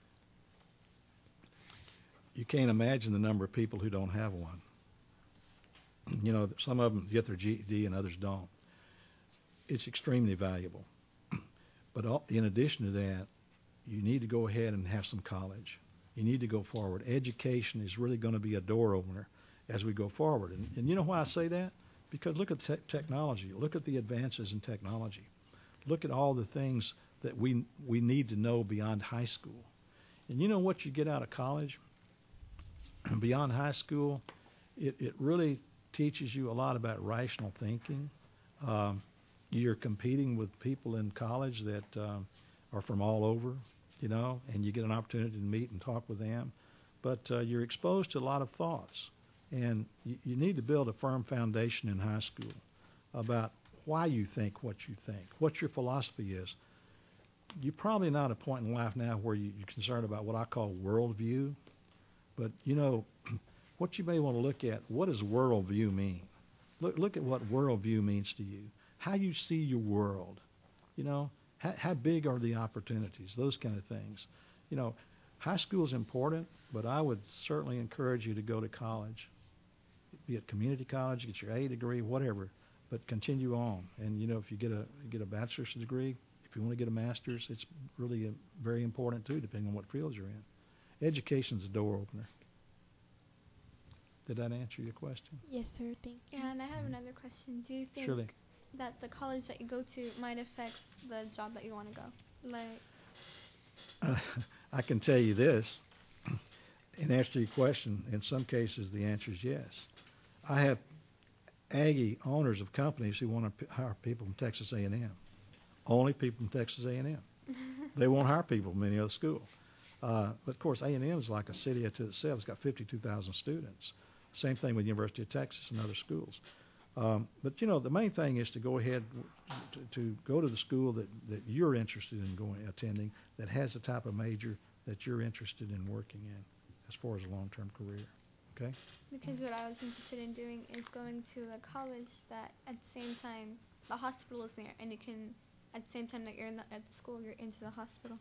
You can't imagine the number of people who don't have one. You know, some of them get their GED and others don't. It's extremely valuable. But in addition to that, you need to go ahead and have some college. You need to go forward. Education is really going to be a door opener as we go forward. And you know why I say that? Because look at technology. Look at the advances in technology. Look at all the things that we need to know beyond high school. And you know what you get out of college? Beyond high school, it really teaches you a lot about rational thinking. You're competing with people in college that are from all over, you know, and you get an opportunity to meet and talk with them. But you're exposed to a lot of thoughts, and you need to build a firm foundation in high school about why you think what you think, what your philosophy is. You're probably not at a point in life now where you're concerned about what I call worldview, but, you know, what you may want to look at, what does worldview mean? Look at what worldview means to you, how you see your world, you know, how big are the opportunities, those kind of things. You know, high school is important, but I would certainly encourage you to go to college, be it community college, get your A degree, whatever, but continue on. And, you know, if you get a bachelor's degree, if you want to get a master's, it's really very important, too, depending on what field you're in. Education's a door opener. Did that answer your question? Yes, sir. Thank you. Yeah, and I have another question. Do you think Surely. that the college that you go to might affect the job that you want to go? Like, I can tell you this. In answer to your question, in some cases the answer is yes. I have Aggie owners of companies who want to hire people from Texas A&M. Only people from Texas A&M. They won't hire people from any other school. But of course, A&M is like a city unto itself. It's got 52,000 students. Same thing with University of Texas and other schools. But you know, the main thing is to go ahead to go to the school that you're interested in attending, that has the type of major that you're interested in working in, as far as a long-term career. Okay. because what I was interested in doing is going to a college that at the same time the hospital is there, and you can at the same time that you're at the school, you're into the hospital.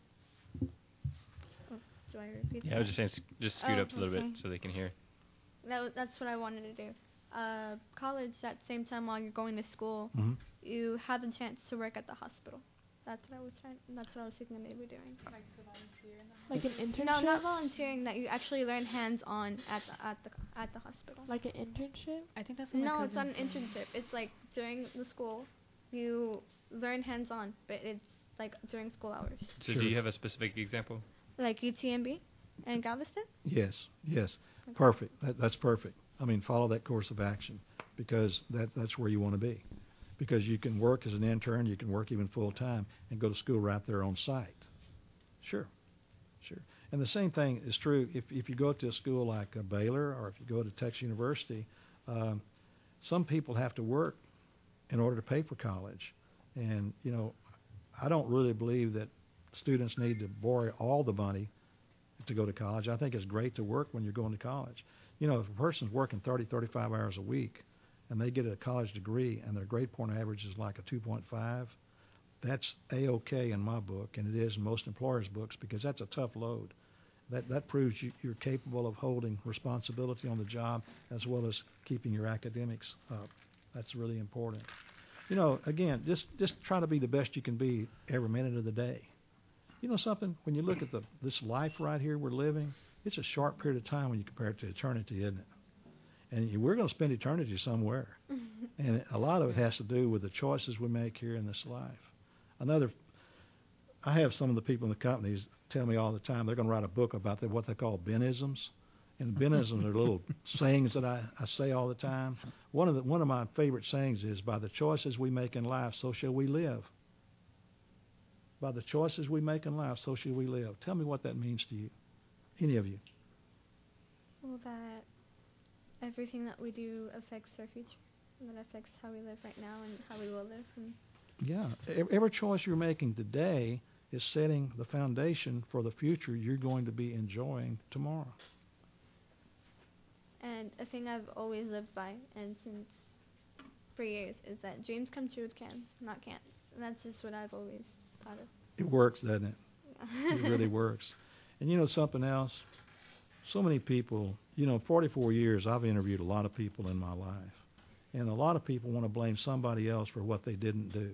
Oh, do I repeat that? Yeah, I was just saying, just scoot up a little bit okay. so they can hear. That's what I wanted to do. College at the same time while you're going to school, Mm-hmm. you have a chance to work at the hospital. That's what I was thinking of maybe doing. Like an internship? No, not volunteering. That you actually learn hands-on at the hospital. Like an internship? I think that's what my No, it's not cousin an said. internship. It's like during the school, you learn hands-on, but it's like during school hours. So Sure. do you have a specific example? Like UTMB and Galveston. Yes. Okay. Perfect. That's perfect. I mean, follow that course of action, because that's where you want to be. Because you can work as an intern, you can work even full-time, and go to school right there on site. Sure. And the same thing is true if you go to a school like Baylor, or if you go to Texas University. Some people have to work in order to pay for college. And, you know, I don't really believe that students need to borrow all the money to go to college. I think it's great to work when you're going to college. You know, if a person's working 30, 35 hours a week, and they get a college degree, and their grade point average is like a 2.5, that's A-OK in my book, and it is in most employers' books, because that's a tough load. That proves you're capable of holding responsibility on the job, as well as keeping your academics up. That's really important. You know, again, just try to be the best you can be every minute of the day. You know something? When you look at this life right here we're living, it's a short period of time when you compare it to eternity, isn't it? And we're going to spend eternity somewhere. And a lot of it has to do with the choices we make here in this life. I have some of the people in the companies tell me all the time they're going to write a book about what they call Benisms. And Benisms are little sayings that I say all the time. One of my favorite sayings is, by the choices we make in life, so shall we live. By the choices we make in life, so shall we live. Tell me what that means to you, any of you. Well, that everything that we do affects our future. And that affects how we live right now and how we will live. And Yeah. Every choice you're making today is setting the foundation for the future you're going to be enjoying tomorrow. And a thing I've always lived by, and since for years, is that dreams come true with cans, not can'ts. And that's just what I've always thought of. It works, doesn't it? It really works. And you know something else? So many people, 44 years, I've interviewed a lot of people in my life. And a lot of people want to blame somebody else for what they didn't do.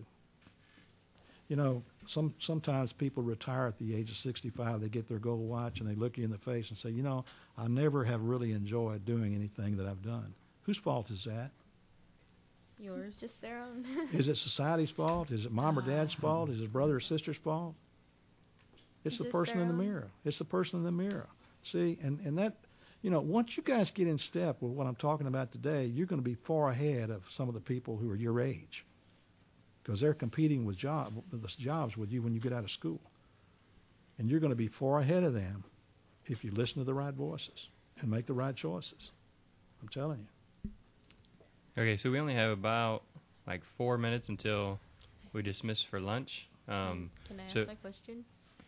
Sometimes people retire at the age of 65. They get their gold watch and they look you in the face and say, I never have really enjoyed doing anything that I've done. Whose fault is that? Yours. Just their own. Is it society's fault? Is it mom or dad's fault? Is it brother or sister's fault? It's the Just person their in the own. mirror. It's the person in the mirror. See, and that, once you guys get in step with what I'm talking about today, you're going to be far ahead of some of the people who are your age, because they're competing with jobs with you when you get out of school, and you're going to be far ahead of them if you listen to the right voices and make the right choices. I'm telling you. Okay, so we only have about 4 minutes until we dismiss for lunch. Can I ask so- my question?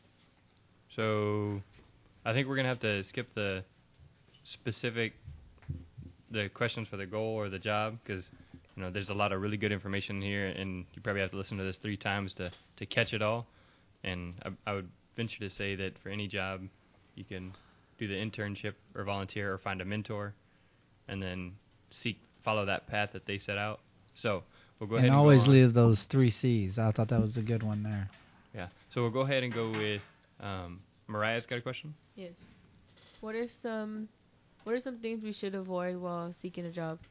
So I think we're going to have to skip the questions for the goal or the job, because there's a lot of really good information here, and you probably have to listen to this 3 times to catch it all. And I would venture to say that for any job, you can do the internship or volunteer or find a mentor, and then follow that path that they set out. So we'll go ahead And and always go on. leave those 3 C's. I thought that was a good one there. Yeah. So we'll go ahead and go with Mariah's got a question. Yes. What are some things we should avoid while seeking a job?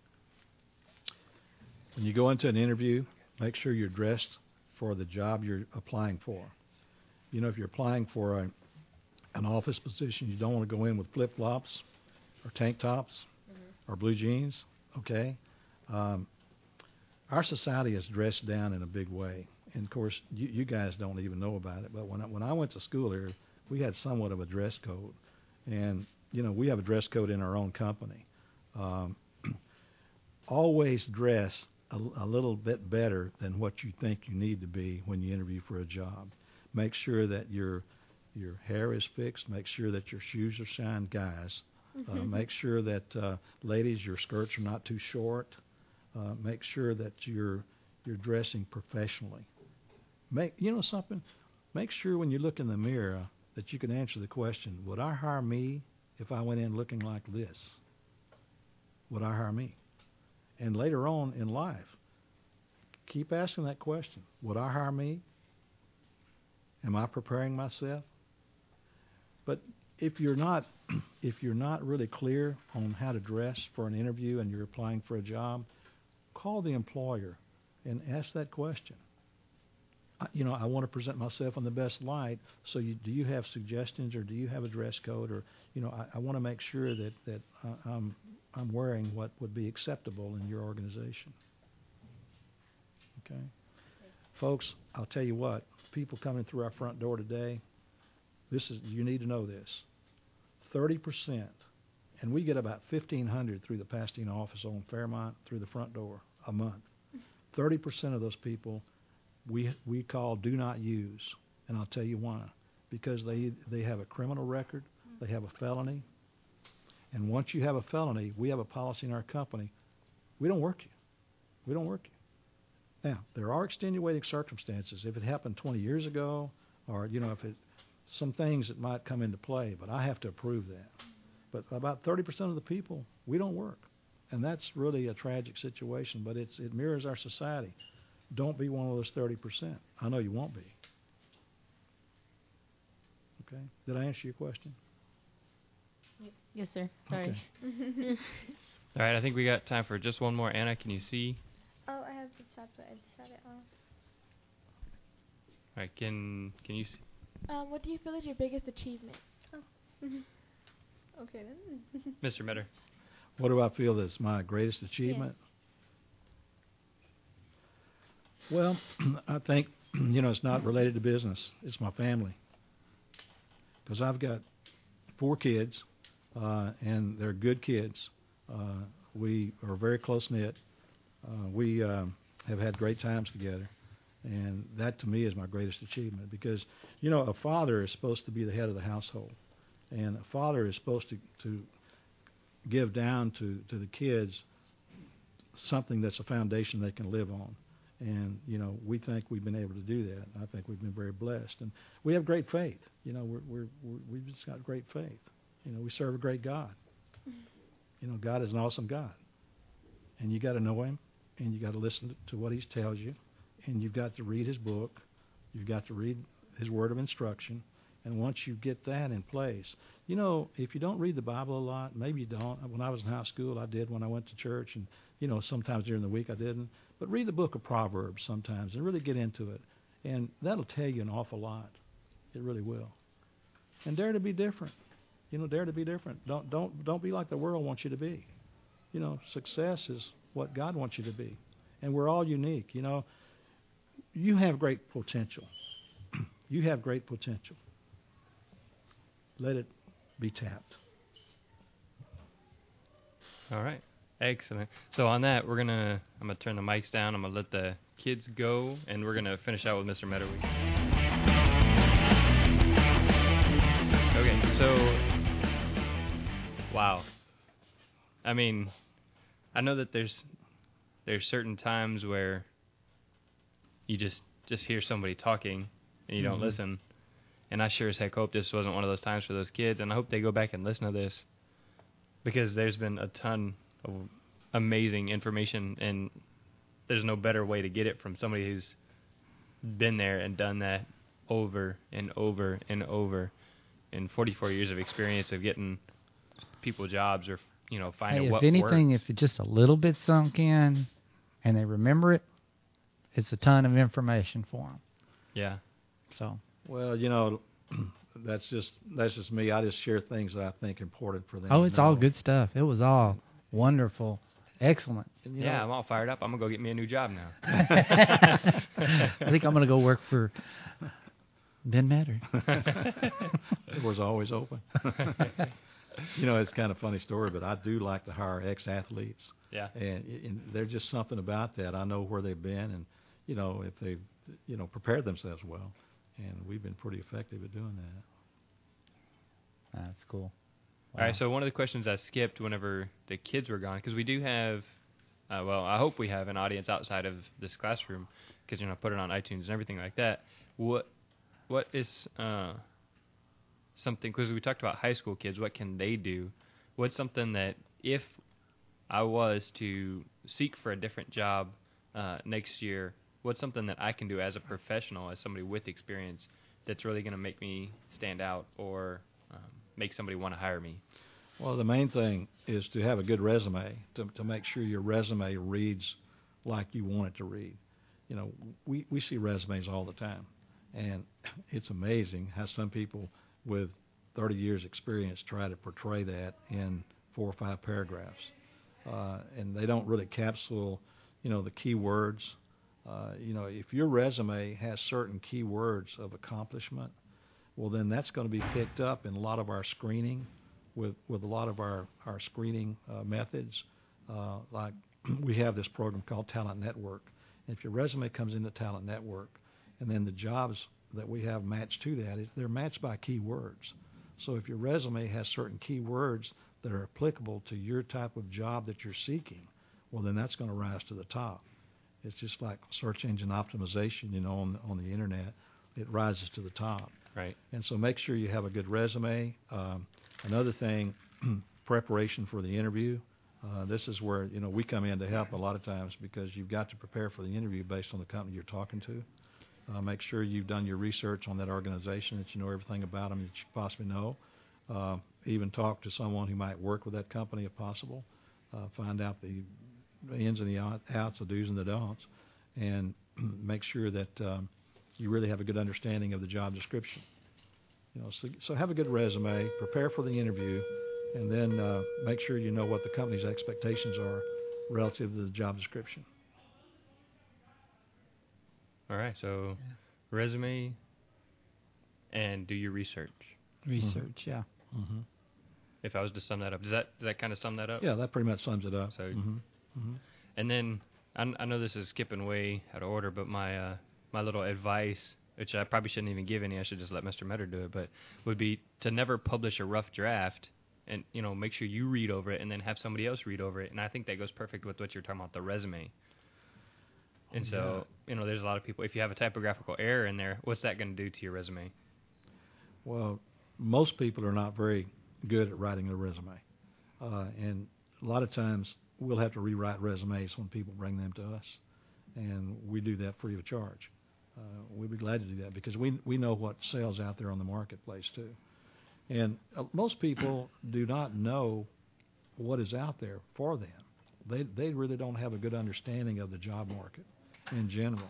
When you go into an interview, make sure you're dressed for the job you're applying for. If you're applying for an office position, you don't want to go in with flip-flops or tank tops or blue jeans, okay? Our society is dressed down in a big way. And, of course, you guys don't even know about it. But when I went to school here, we had somewhat of a dress code. And, we have a dress code in our own company. Always dress a little bit better than what you think you need to be when you interview for a job. Make sure that your hair is fixed. Make sure that your shoes are shined, guys. Make sure that, ladies, your skirts are not too short. Make sure that you're dressing professionally. Something? Make sure when you look in the mirror that you can answer the question, would I hire me if I went in looking like this? Would I hire me? And later on in life, keep asking that question. Would I hire me? Am I preparing myself? But if you're not really clear on how to dress for an interview and you're applying for a job, call the employer and ask that question. I want to present myself in the best light. So do you have suggestions, or do you have a dress code, or I want to make sure that I'm wearing what would be acceptable in your organization. Okay, folks, I'll tell you what. People coming through our front door today, you need to know this. 30%, and we get about 1,500 through the Pasadena office on Fairmont through the front door a month. 30% of those people we call do not use, and I'll tell you why. Because they have a criminal record, they have a felony, and once you have a felony, we have a policy in our company, we don't work you. We don't work you. Now, there are extenuating circumstances. If it happened 20 years ago, or, some things that might come into play, but I have to approve that. But about 30% of the people, we don't work. And that's really a tragic situation, but it mirrors our society. Don't be one of those 30%. I know you won't be. Okay? Did I answer your question? Yes, sir. Sorry. Okay. All right, I think we got time for just one more. Anna, can you see? Oh, I have the top, but I just shut it off. All right, can you see? What do you feel is your biggest achievement? Okay then. Mr. Metter. What do I feel is my greatest achievement? Well, I think, it's not related to business. It's my family. Because I've got 4 kids, and they're good kids. We are very close-knit. We have had great times together. And that, to me, is my greatest achievement. Because, a father is supposed to be the head of the household. And a father is supposed to give down to the kids something that's a foundation they can live on. And, we think we've been able to do that. I think we've been very blessed. And we have great faith. We've just got great faith. We serve a great God. God is an awesome God. And you got to know Him, and you got to listen to what He tells you, and you've got to read His book. You've got to read His word of instruction. And once you get that in place, if you don't read the Bible a lot, maybe you don't. When I was in high school, I did. When I went to church, and, sometimes during the week I didn't. But read the book of Proverbs sometimes and really get into it. And that'll tell you an awful lot. It really will. And dare to be different. Dare to be different. Don't be like the world wants you to be. Success is what God wants you to be. And we're all unique. You have great potential. You have great potential. Let it be tapped. All right. Excellent. So on that, I'm gonna turn the mics down. I'm gonna let the kids go, and we're gonna finish out with Mr. Metterweek. Okay. So, wow. I mean, I know that there's certain times where you just hear somebody talking and you don't listen. And I sure as heck hope this wasn't one of those times for those kids, and I hope they go back and listen to this, because there's been a ton of amazing information, and there's no better way to get it from somebody who's been there and done that over and over and over in 44 years of experience of getting people jobs, or finding what if anything, works. if it just a little bit sunk in and they remember it, it's a ton of information for them. Yeah. So. Well, that's just me. I just share things that I think are important for them. Oh, it's all good stuff. It was all wonderful, excellent. And, I'm all fired up. I'm gonna go get me a new job now. I think I'm gonna go work for Ben Metter. The door's always open. It's kind of a funny story, but I do like to hire ex-athletes. Yeah. And there's just something about that. I know where they've been, and if they've prepared themselves well. And we've been pretty effective at doing that. That's cool. Wow. All right, so one of the questions I skipped whenever the kids were gone, because we do have, I hope we have an audience outside of this classroom, because, I put it on iTunes and everything like that. What is something, because we talked about high school kids, what can they do? What's something that if I was to seek for a different job next year, what's something that I can do as a professional, as somebody with experience, that's really going to make me stand out or make somebody want to hire me? Well, the main thing is to have a good resume, to make sure your resume reads like you want it to read. We see resumes all the time, and it's amazing how some people with 30 years experience try to portray that in 4 or 5 paragraphs. And they don't really capsule, the key words. If your resume has certain key words of accomplishment, well, then that's going to be picked up in a lot of our screening with a lot of our screening methods. Like we have this program called Talent Network. And if your resume comes into Talent Network, and then the jobs that we have matched to that, they're matched by keywords. So if your resume has certain keywords that are applicable to your type of job that you're seeking, well, then that's going to rise to the top. It's just like search engine optimization, on the internet. It rises to the top. Right. And so make sure you have a good resume. Another thing, preparation for the interview. This is where, we come in to help a lot of times, because you've got to prepare for the interview based on the company you're talking to. Make sure you've done your research on that organization, that you know everything about them that you possibly know. Even talk to someone who might work with that company if possible. Find out the ins and the outs, the do's and the don'ts, and make sure that you really have a good understanding of the job description. So have a good resume, prepare for the interview, and then make sure you know what the company's expectations are relative to the job description. All right, so resume and do your research. Research, yeah. Mm-hmm. If I was to sum that up, does that kind of sum that up? Yeah, that pretty much sums it up. So, and then I know this is skipping way out of order, but my little advice, which I probably shouldn't even give any, I should just let Mr. Metter do it, but would be to never publish a rough draft, and make sure you read over it and then have somebody else read over it. And I think that goes perfect with what you're talking about, the resume. And so, there's a lot of people, if you have a typographical error in there, what's that going to do to your resume? Well, most people are not very good at writing a resume. And a lot of times we'll have to rewrite resumes when people bring them to us. And we do that free of charge. We'd be glad to do that because we know what sells out there on the marketplace too. And most people do not know what is out there for them. They really don't have a good understanding of the job market in general.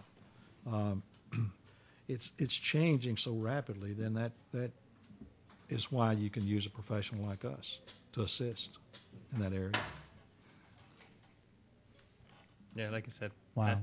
It's changing so rapidly. Then that is why you can use a professional like us to assist in that area. Yeah, like I said. Wow.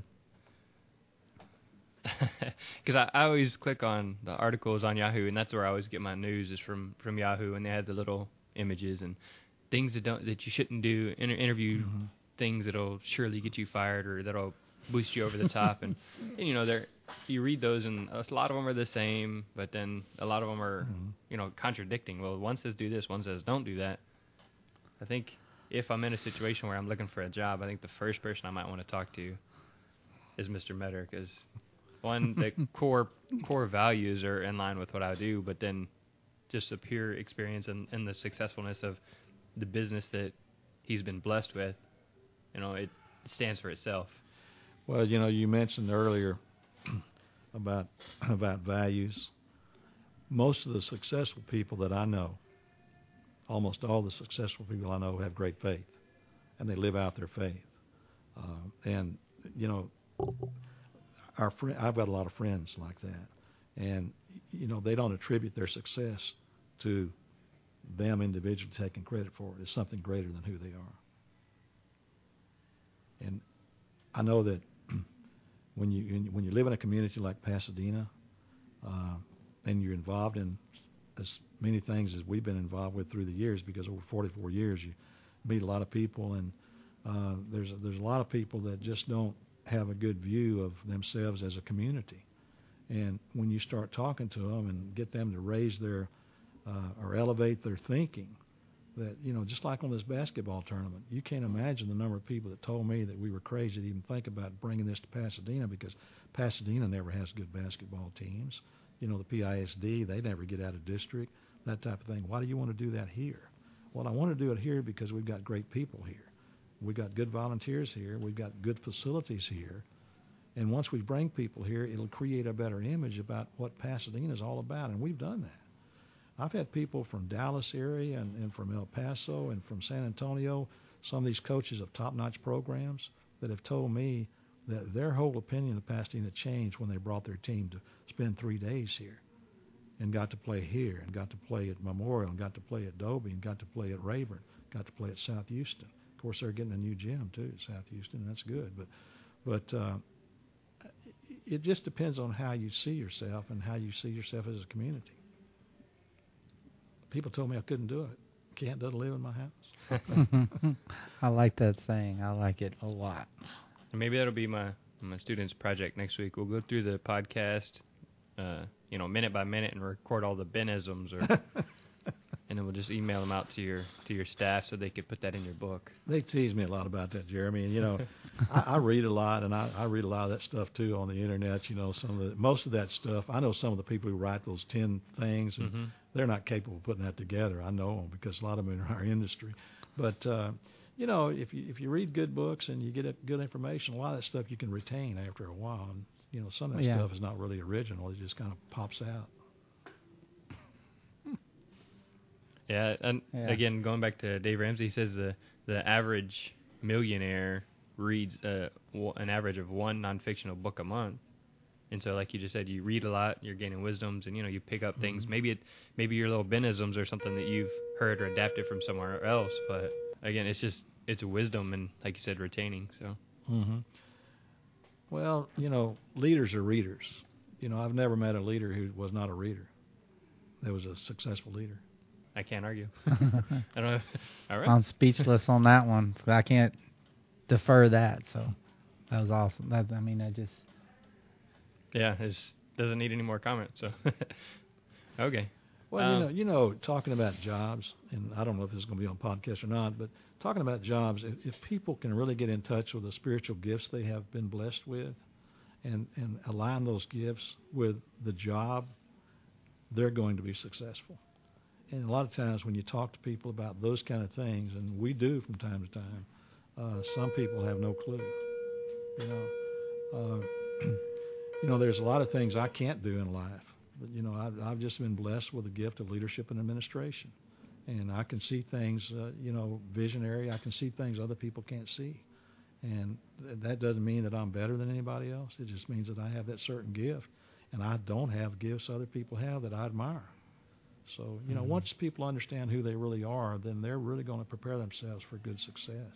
Because I always click on the articles on Yahoo, and that's where I always get my news is from Yahoo, and they have the little images and things that you shouldn't do, interview things that'll surely get you fired or that'll boost you over the top, and you read those, and a lot of them are the same, but then a lot of them are contradicting. Well, one says do this, one says don't do that. I think if I'm in a situation where I'm looking for a job, I think the first person I might want to talk to is Mr. Metter, because one, the core values are in line with what I do, but then just the pure experience and the successfulness of the business that he's been blessed with, it stands for itself. Well, you mentioned earlier about values. Most of the successful people that I know, almost all the successful people I know have great faith, and they live out their faith. I've got a lot of friends like that, and they don't attribute their success to them individually taking credit for it. It's something greater than who they are. And I know that when you live in a community like Pasadena, and you're involved in as many things as we've been involved with through the years, because over 44 years you meet a lot of people, and there's a lot of people that just don't have a good view of themselves as a community. And when you start talking to them and get them to raise their or elevate their thinking, that just like on this basketball tournament, you can't imagine the number of people that told me that we were crazy to even think about bringing this to Pasadena, because Pasadena never has good basketball teams. The PISD, they never get out of district, that type of thing. Why do you want to do that here? Well, I want to do it here because we've got great people here. We've got good volunteers here. We've got good facilities here. And once we bring people here, it'll create a better image about what Pasadena is all about, and we've done that. I've had people from Dallas area and from El Paso and from San Antonio, some of these coaches of top-notch programs, that have told me that their whole opinion of Pasadena changed when they brought their team to spend 3 days here and got to play here and got to play at Memorial and got to play at Dobie and got to play at Rayburn, got to play at South Houston. Of course, they're getting a new gym, too, at South Houston, and that's good. But it just depends on how you see yourself and how you see yourself as a community. People told me I couldn't do it. Doesn't live in my house. I like that saying. I like it a lot. And maybe that'll be my students' project next week. We'll go through the podcast, minute by minute, and record all the Ben-isms, and then we'll just email them out to your staff so they could put that in your book. They tease me a lot about that, Jeremy. And I read a lot, and I read a lot of that stuff too on the internet. Most of that stuff. I know some of the people who write those 10 things, and they're not capable of putting that together. I know them because a lot of them are in our industry. But if you read good books and you get good information, a lot of that stuff you can retain after a while. And some of that stuff is not really original. It just kind of pops out. Yeah, and again, going back to Dave Ramsey, he says the average millionaire reads an average of one non-fictional book a month. And so, like you just said, you read a lot, you're gaining wisdoms, and you pick up things. Maybe your little Ben-isms or something that you've heard or adapted from somewhere else. But again, it's a wisdom, and like you said, retaining. So. Well, leaders are readers. I've never met a leader who was not a reader. That was a successful leader. I can't argue. I don't know. All right. I'm speechless on that one. So I can't defer that. So that was awesome. That just. Yeah, it doesn't need any more comment. So, okay. Well, talking about jobs, and I don't know if this is going to be on podcast or not, but talking about jobs, if people can really get in touch with the spiritual gifts they have been blessed with, and align those gifts with the job, they're going to be successful. And a lot of times when you talk to people about those kind of things, and we do from time to time, some people have no clue. There's a lot of things I can't do in life, but I've just been blessed with the gift of leadership and administration, and I can see things, visionary. I can see things other people can't see, and that doesn't mean that I'm better than anybody else. It just means that I have that certain gift, and I don't have gifts other people have that I admire. So once people understand who they really are, then they're really going to prepare themselves for good success.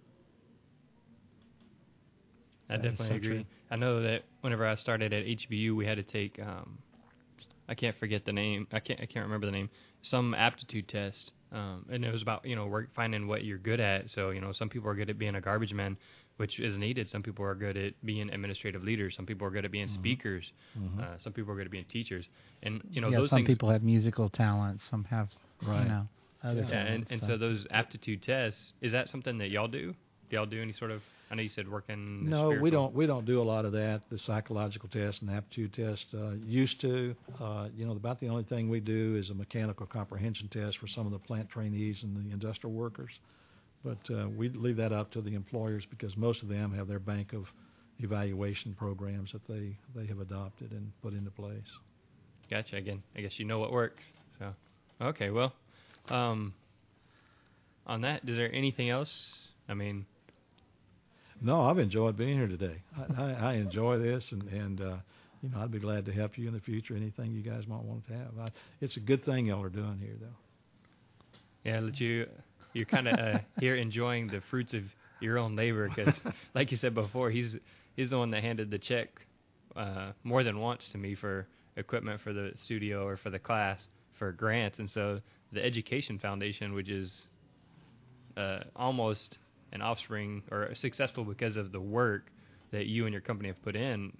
I definitely agree. I know that whenever I started at HBU, we had to take I can't forget the name. I can't remember the name. Some aptitude test, and it was about finding what you're good at. So some people are good at being a garbage man, which is needed. Some people are good at being administrative leaders. Some people are good at being speakers. Some people are good at being teachers. And those some things, people have musical talent. Some have other talents. And so those aptitude tests, is that something that y'all do? Do y'all do any sort of? I know you said working. No, we don't. We don't do a lot of that. The psychological test and aptitude test. Used to. About the only thing we do is a mechanical comprehension test for some of the plant trainees and the industrial workers. But we leave that up to the employers because most of them have their bank of evaluation programs that they have adopted and put into place. Gotcha. Again, I guess you know what works. So, okay. Well, on that, is there anything else? I mean. No, I've enjoyed being here today. I enjoy this, and I'd be glad to help you in the future. Anything you guys might want to have. It's a good thing y'all are doing here, though. Yeah, that you're kind of here enjoying the fruits of your own labor, because, like you said before, he's the one that handed the check more than once to me for equipment for the studio or for the class for grants, and so the Education Foundation, which is almost an offspring or successful because of the work that you and your company have put in,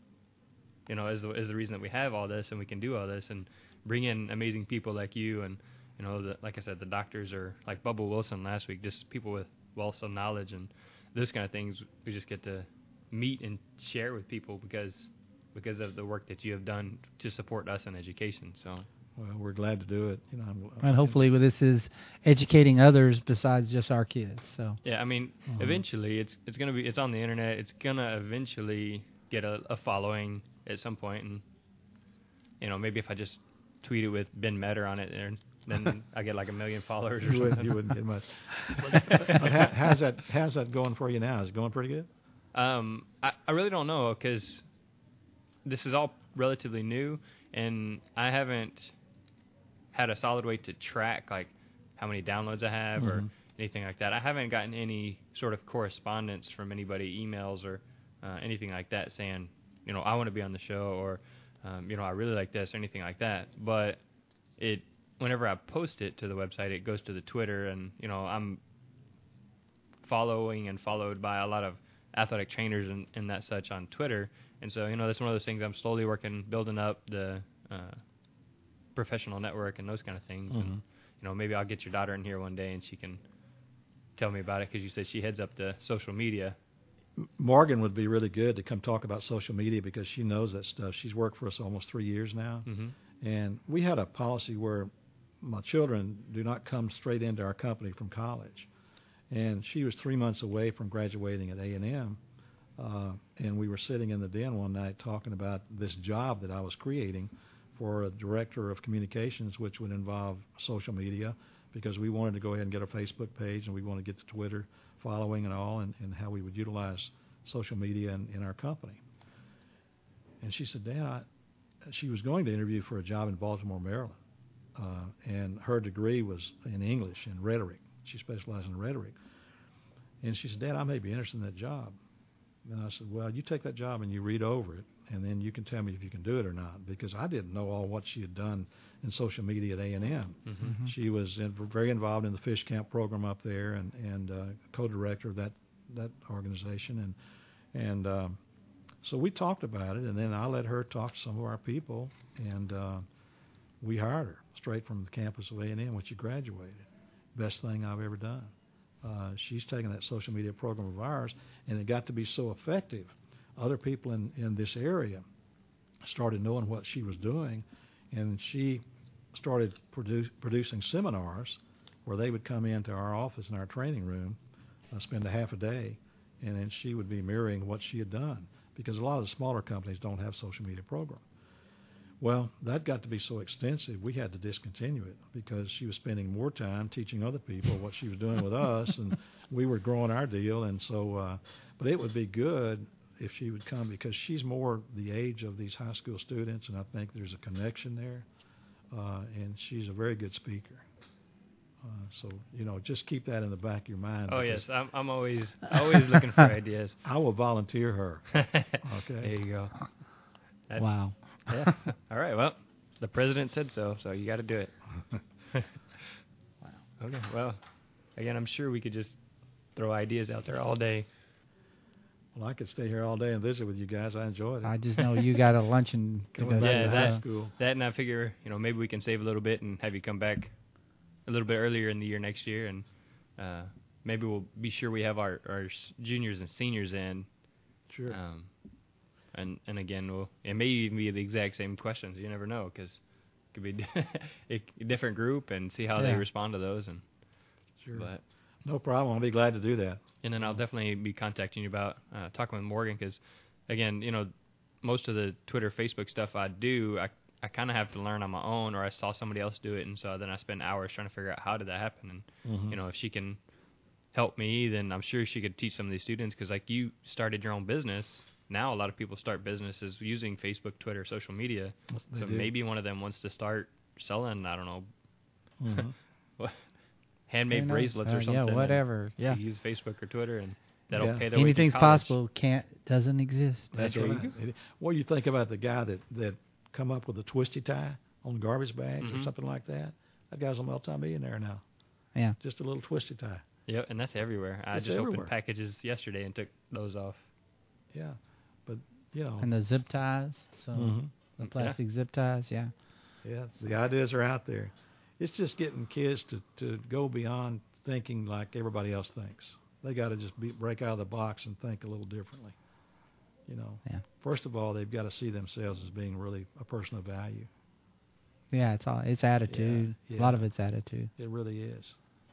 is the reason that we have all this and we can do all this and bring in amazing people like you and, like I said, the doctors are like Bubba Wilson last week, just people with wealth of knowledge and those kind of things we just get to meet and share with people because of the work that you have done to support us in education. So. Well, we're glad to do it. And hopefully this is educating others besides just our kids. So yeah, I mean, eventually it's on the internet. It's gonna eventually get a following at some point, and maybe if I just tweet it with Ben Metter on it, then I get like 1 million followers or something. You wouldn't get much. How's that going for you now? Is it going pretty good? I really don't know because this is all relatively new, and I haven't had a solid way to track like how many downloads I have or anything like that. I haven't gotten any sort of correspondence from anybody, emails or anything like that saying, I want to be on the show or, I really like this or anything like that. But whenever I post it to the website, it goes to the Twitter and, I'm following and followed by a lot of athletic trainers and that such on Twitter. And so, that's one of those things I'm slowly building up the professional network and those kind of things. And, maybe I'll get your daughter in here one day and she can tell me about it because you said she heads up the social media. Morgan would be really good to come talk about social media because she knows that stuff. She's worked for us almost 3 years now. And we had a policy where my children do not come straight into our company from college. And she was 3 months away from graduating at A&M. And we were sitting in the den one night talking about this job that I was creating for a director of communications, which would involve social media, because we wanted to go ahead and get a Facebook page and we wanted to get the Twitter following and all, and how we would utilize social media in our company. And she said, Dad, she was going to interview for a job in Baltimore, Maryland, and her degree was in English and rhetoric. She specialized in rhetoric. And she said, Dad, I may be interested in that job. And I said, well, you take that job and you read over it, and then you can tell me if you can do it or not, because I didn't know all what she had done in social media at A&M. She was very involved in the Fish Camp program up there and co-director of that organization. And so we talked about it, and then I let her talk to some of our people, and we hired her straight from the campus of A&M when she graduated. Best thing I've ever done. She's taken that social media program of ours, and it got to be so effective other people in this area started knowing what she was doing, and she started producing seminars where they would come into our office in our training room, spend a half a day, and then she would be mirroring what she had done, because a lot of the smaller companies don't have social media program. Well, that got to be so extensive, we had to discontinue it because she was spending more time teaching other people what she was doing with us, and we were growing our deal. And so, but it would be good if she would come, because she's more the age of these high school students, and I think there's a connection there, and she's a very good speaker. So, just keep that in the back of your mind. Oh, yes. I'm always looking for ideas. I will volunteer her. Okay. There you go. Wow. Yeah. All right. Well, the president said so you got to do it. Wow. Okay. Well, again, I'm sure we could just throw ideas out there all day. Well, I could stay here all day and visit with you guys. I enjoyed it. I just know you got a luncheon to Coming go back Yeah, to to. high that- school. That, and I figure, maybe we can save a little bit and have you come back a little bit earlier in the year next year, and maybe we'll be sure we have our juniors and seniors in. Sure. And again, it may even be the exact same questions. You never know, because it could be a different group, and see how they Yeah. respond to those. And Sure. but No problem. I'll be glad to do that. and then I'll definitely be contacting you about talking with Morgan, because again, most of the Twitter, Facebook stuff I do, I kind of have to learn on my own, or I saw somebody else do it, and so then I spend hours trying to figure out how did that happen. And Mm-hmm. if she can help me, then I'm sure she could teach some of these students, because like you started your own business. Now a lot of people start businesses using Facebook, Twitter, social media. They So do. maybe one of them wants to start selling, I don't know, Mm-hmm. handmade Who knows? bracelets or something. Yeah, and whatever. Yeah. Use Facebook or Twitter, and that'll Yeah. pay their way through Anything's college. possible. Doesn't exist. That's There you right. Well, you think about the guy that come up with a twisty tie on garbage bags or Mhm. something like that. That guy's a multi-millionaire now. Yeah. Just a little twisty tie. Yep, and that's everywhere. I It's just everywhere. opened packages yesterday and took those off. Yeah. But, And the zip ties. So Mhm. the plastic zip ties. Yeah. Yeah, the ideas are out there. It's just getting kids to go beyond thinking like everybody else thinks. They got to just break out of the box and think a little differently. Yeah. First of all, they've got to see themselves as being really a person of value. Yeah. It's attitude. Yeah, A lot yeah. of it's attitude. It really is.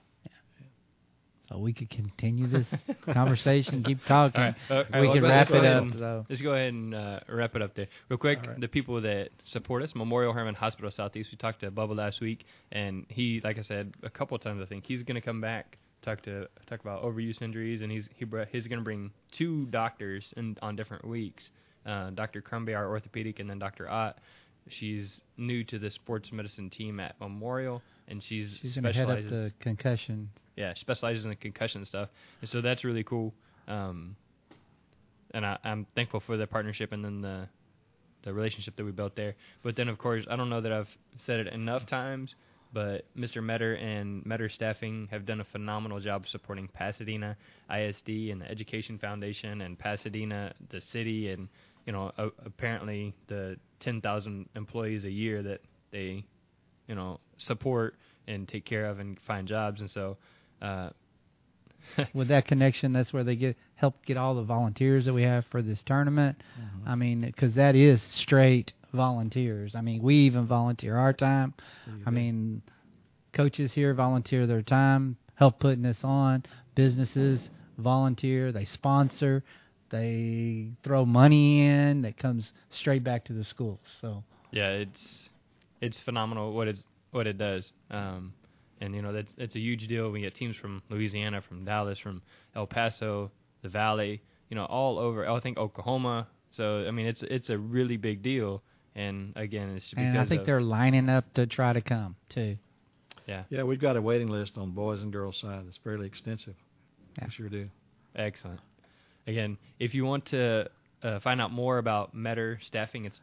So we could continue this conversation, keep talking. All right, We well, could let's wrap go it ahead up. and- So. Let's go ahead and wrap it up there. Real quick, All right. the people that support us, Memorial Hermann Hospital Southeast, we talked to Bubba last week, and he, like I said, a couple of times I think, he's going to come back, talk about overuse injuries, and he's going to bring two doctors on different weeks, Dr. Crumby, our orthopedic, and then Dr. Ott. She's new to the sports medicine team at Memorial, and she's She's going to head up specializes the concussion. yeah, specializes in the concussion stuff, and so that's really cool. And I'm thankful for the partnership and then the relationship that we built there. But then, of course, I don't know that I've said it enough times, but Mr. Metter and Metter Staffing have done a phenomenal job supporting Pasadena ISD and the Education Foundation, and Pasadena, the city, and apparently the 10,000 employees a year that they support and take care of and find jobs. And so With that connection, that's where they help get all the volunteers that we have for this tournament. Mhm. I mean, because that is straight volunteers. I mean, we even volunteer our time. I mean, coaches here volunteer their time, help putting this on. Businesses volunteer, they sponsor, they throw money in that comes straight back to the schools. So yeah, it's phenomenal what it does. And that's a huge deal. We get teams from Louisiana, from Dallas, from El Paso, the Valley, all over. I think Oklahoma. So I mean, it's a really big deal. And again, it's because and I think of, they're lining up to try to come too. Yeah, we've got a waiting list on boys and girls side that's fairly extensive. Yeah. We sure do. excellent. Again, if you want to find out more about Metter Staffing, it's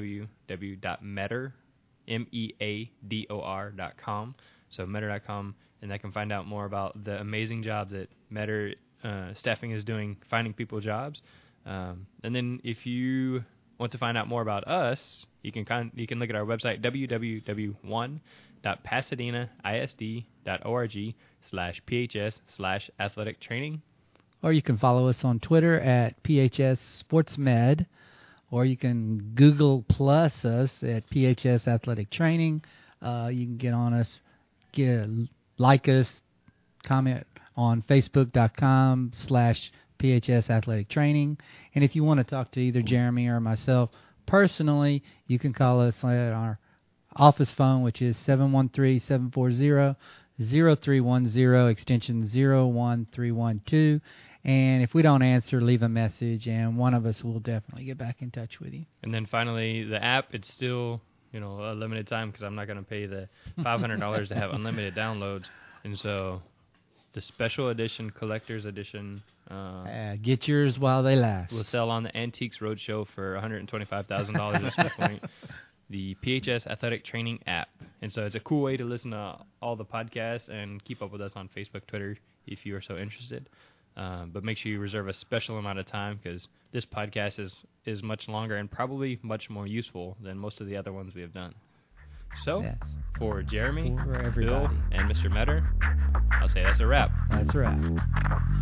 www.meador.com. So Metter.com, and that can find out more about the amazing job that Metter Staffing is doing, finding people jobs. And then if you want to find out more about us, you can look at our website, www.pasadenaisd.org/phs/athletic training. or you can follow us on Twitter at PHS SportsMed, or you can Google Plus us at PHS Athletic Training. You can get on us, like us, comment on Facebook.com/PHS Athletic Training. And if you want to talk to either Jeremy or myself personally, you can call us at our office phone, which is 713-740-0310, extension 01312. And if we don't answer, leave a message, and one of us will definitely get back in touch with you. And then finally, the app, it's still, a limited time because I'm not going to pay the $500 to have unlimited downloads. And so the special edition, collector's edition, get yours while they last. will sell on the Antiques Roadshow for $125,000 at this point. The PHS Athletic Training app. And so it's a cool way to listen to all the podcasts and keep up with us on Facebook, Twitter, if you are so interested. But make sure you reserve a special amount of time because this podcast is much longer and probably much more useful than most of the other ones we have done. So, Yes. for Jeremy, For Bill, everybody. and Mr. Metter, I'll say that's a wrap. That's right.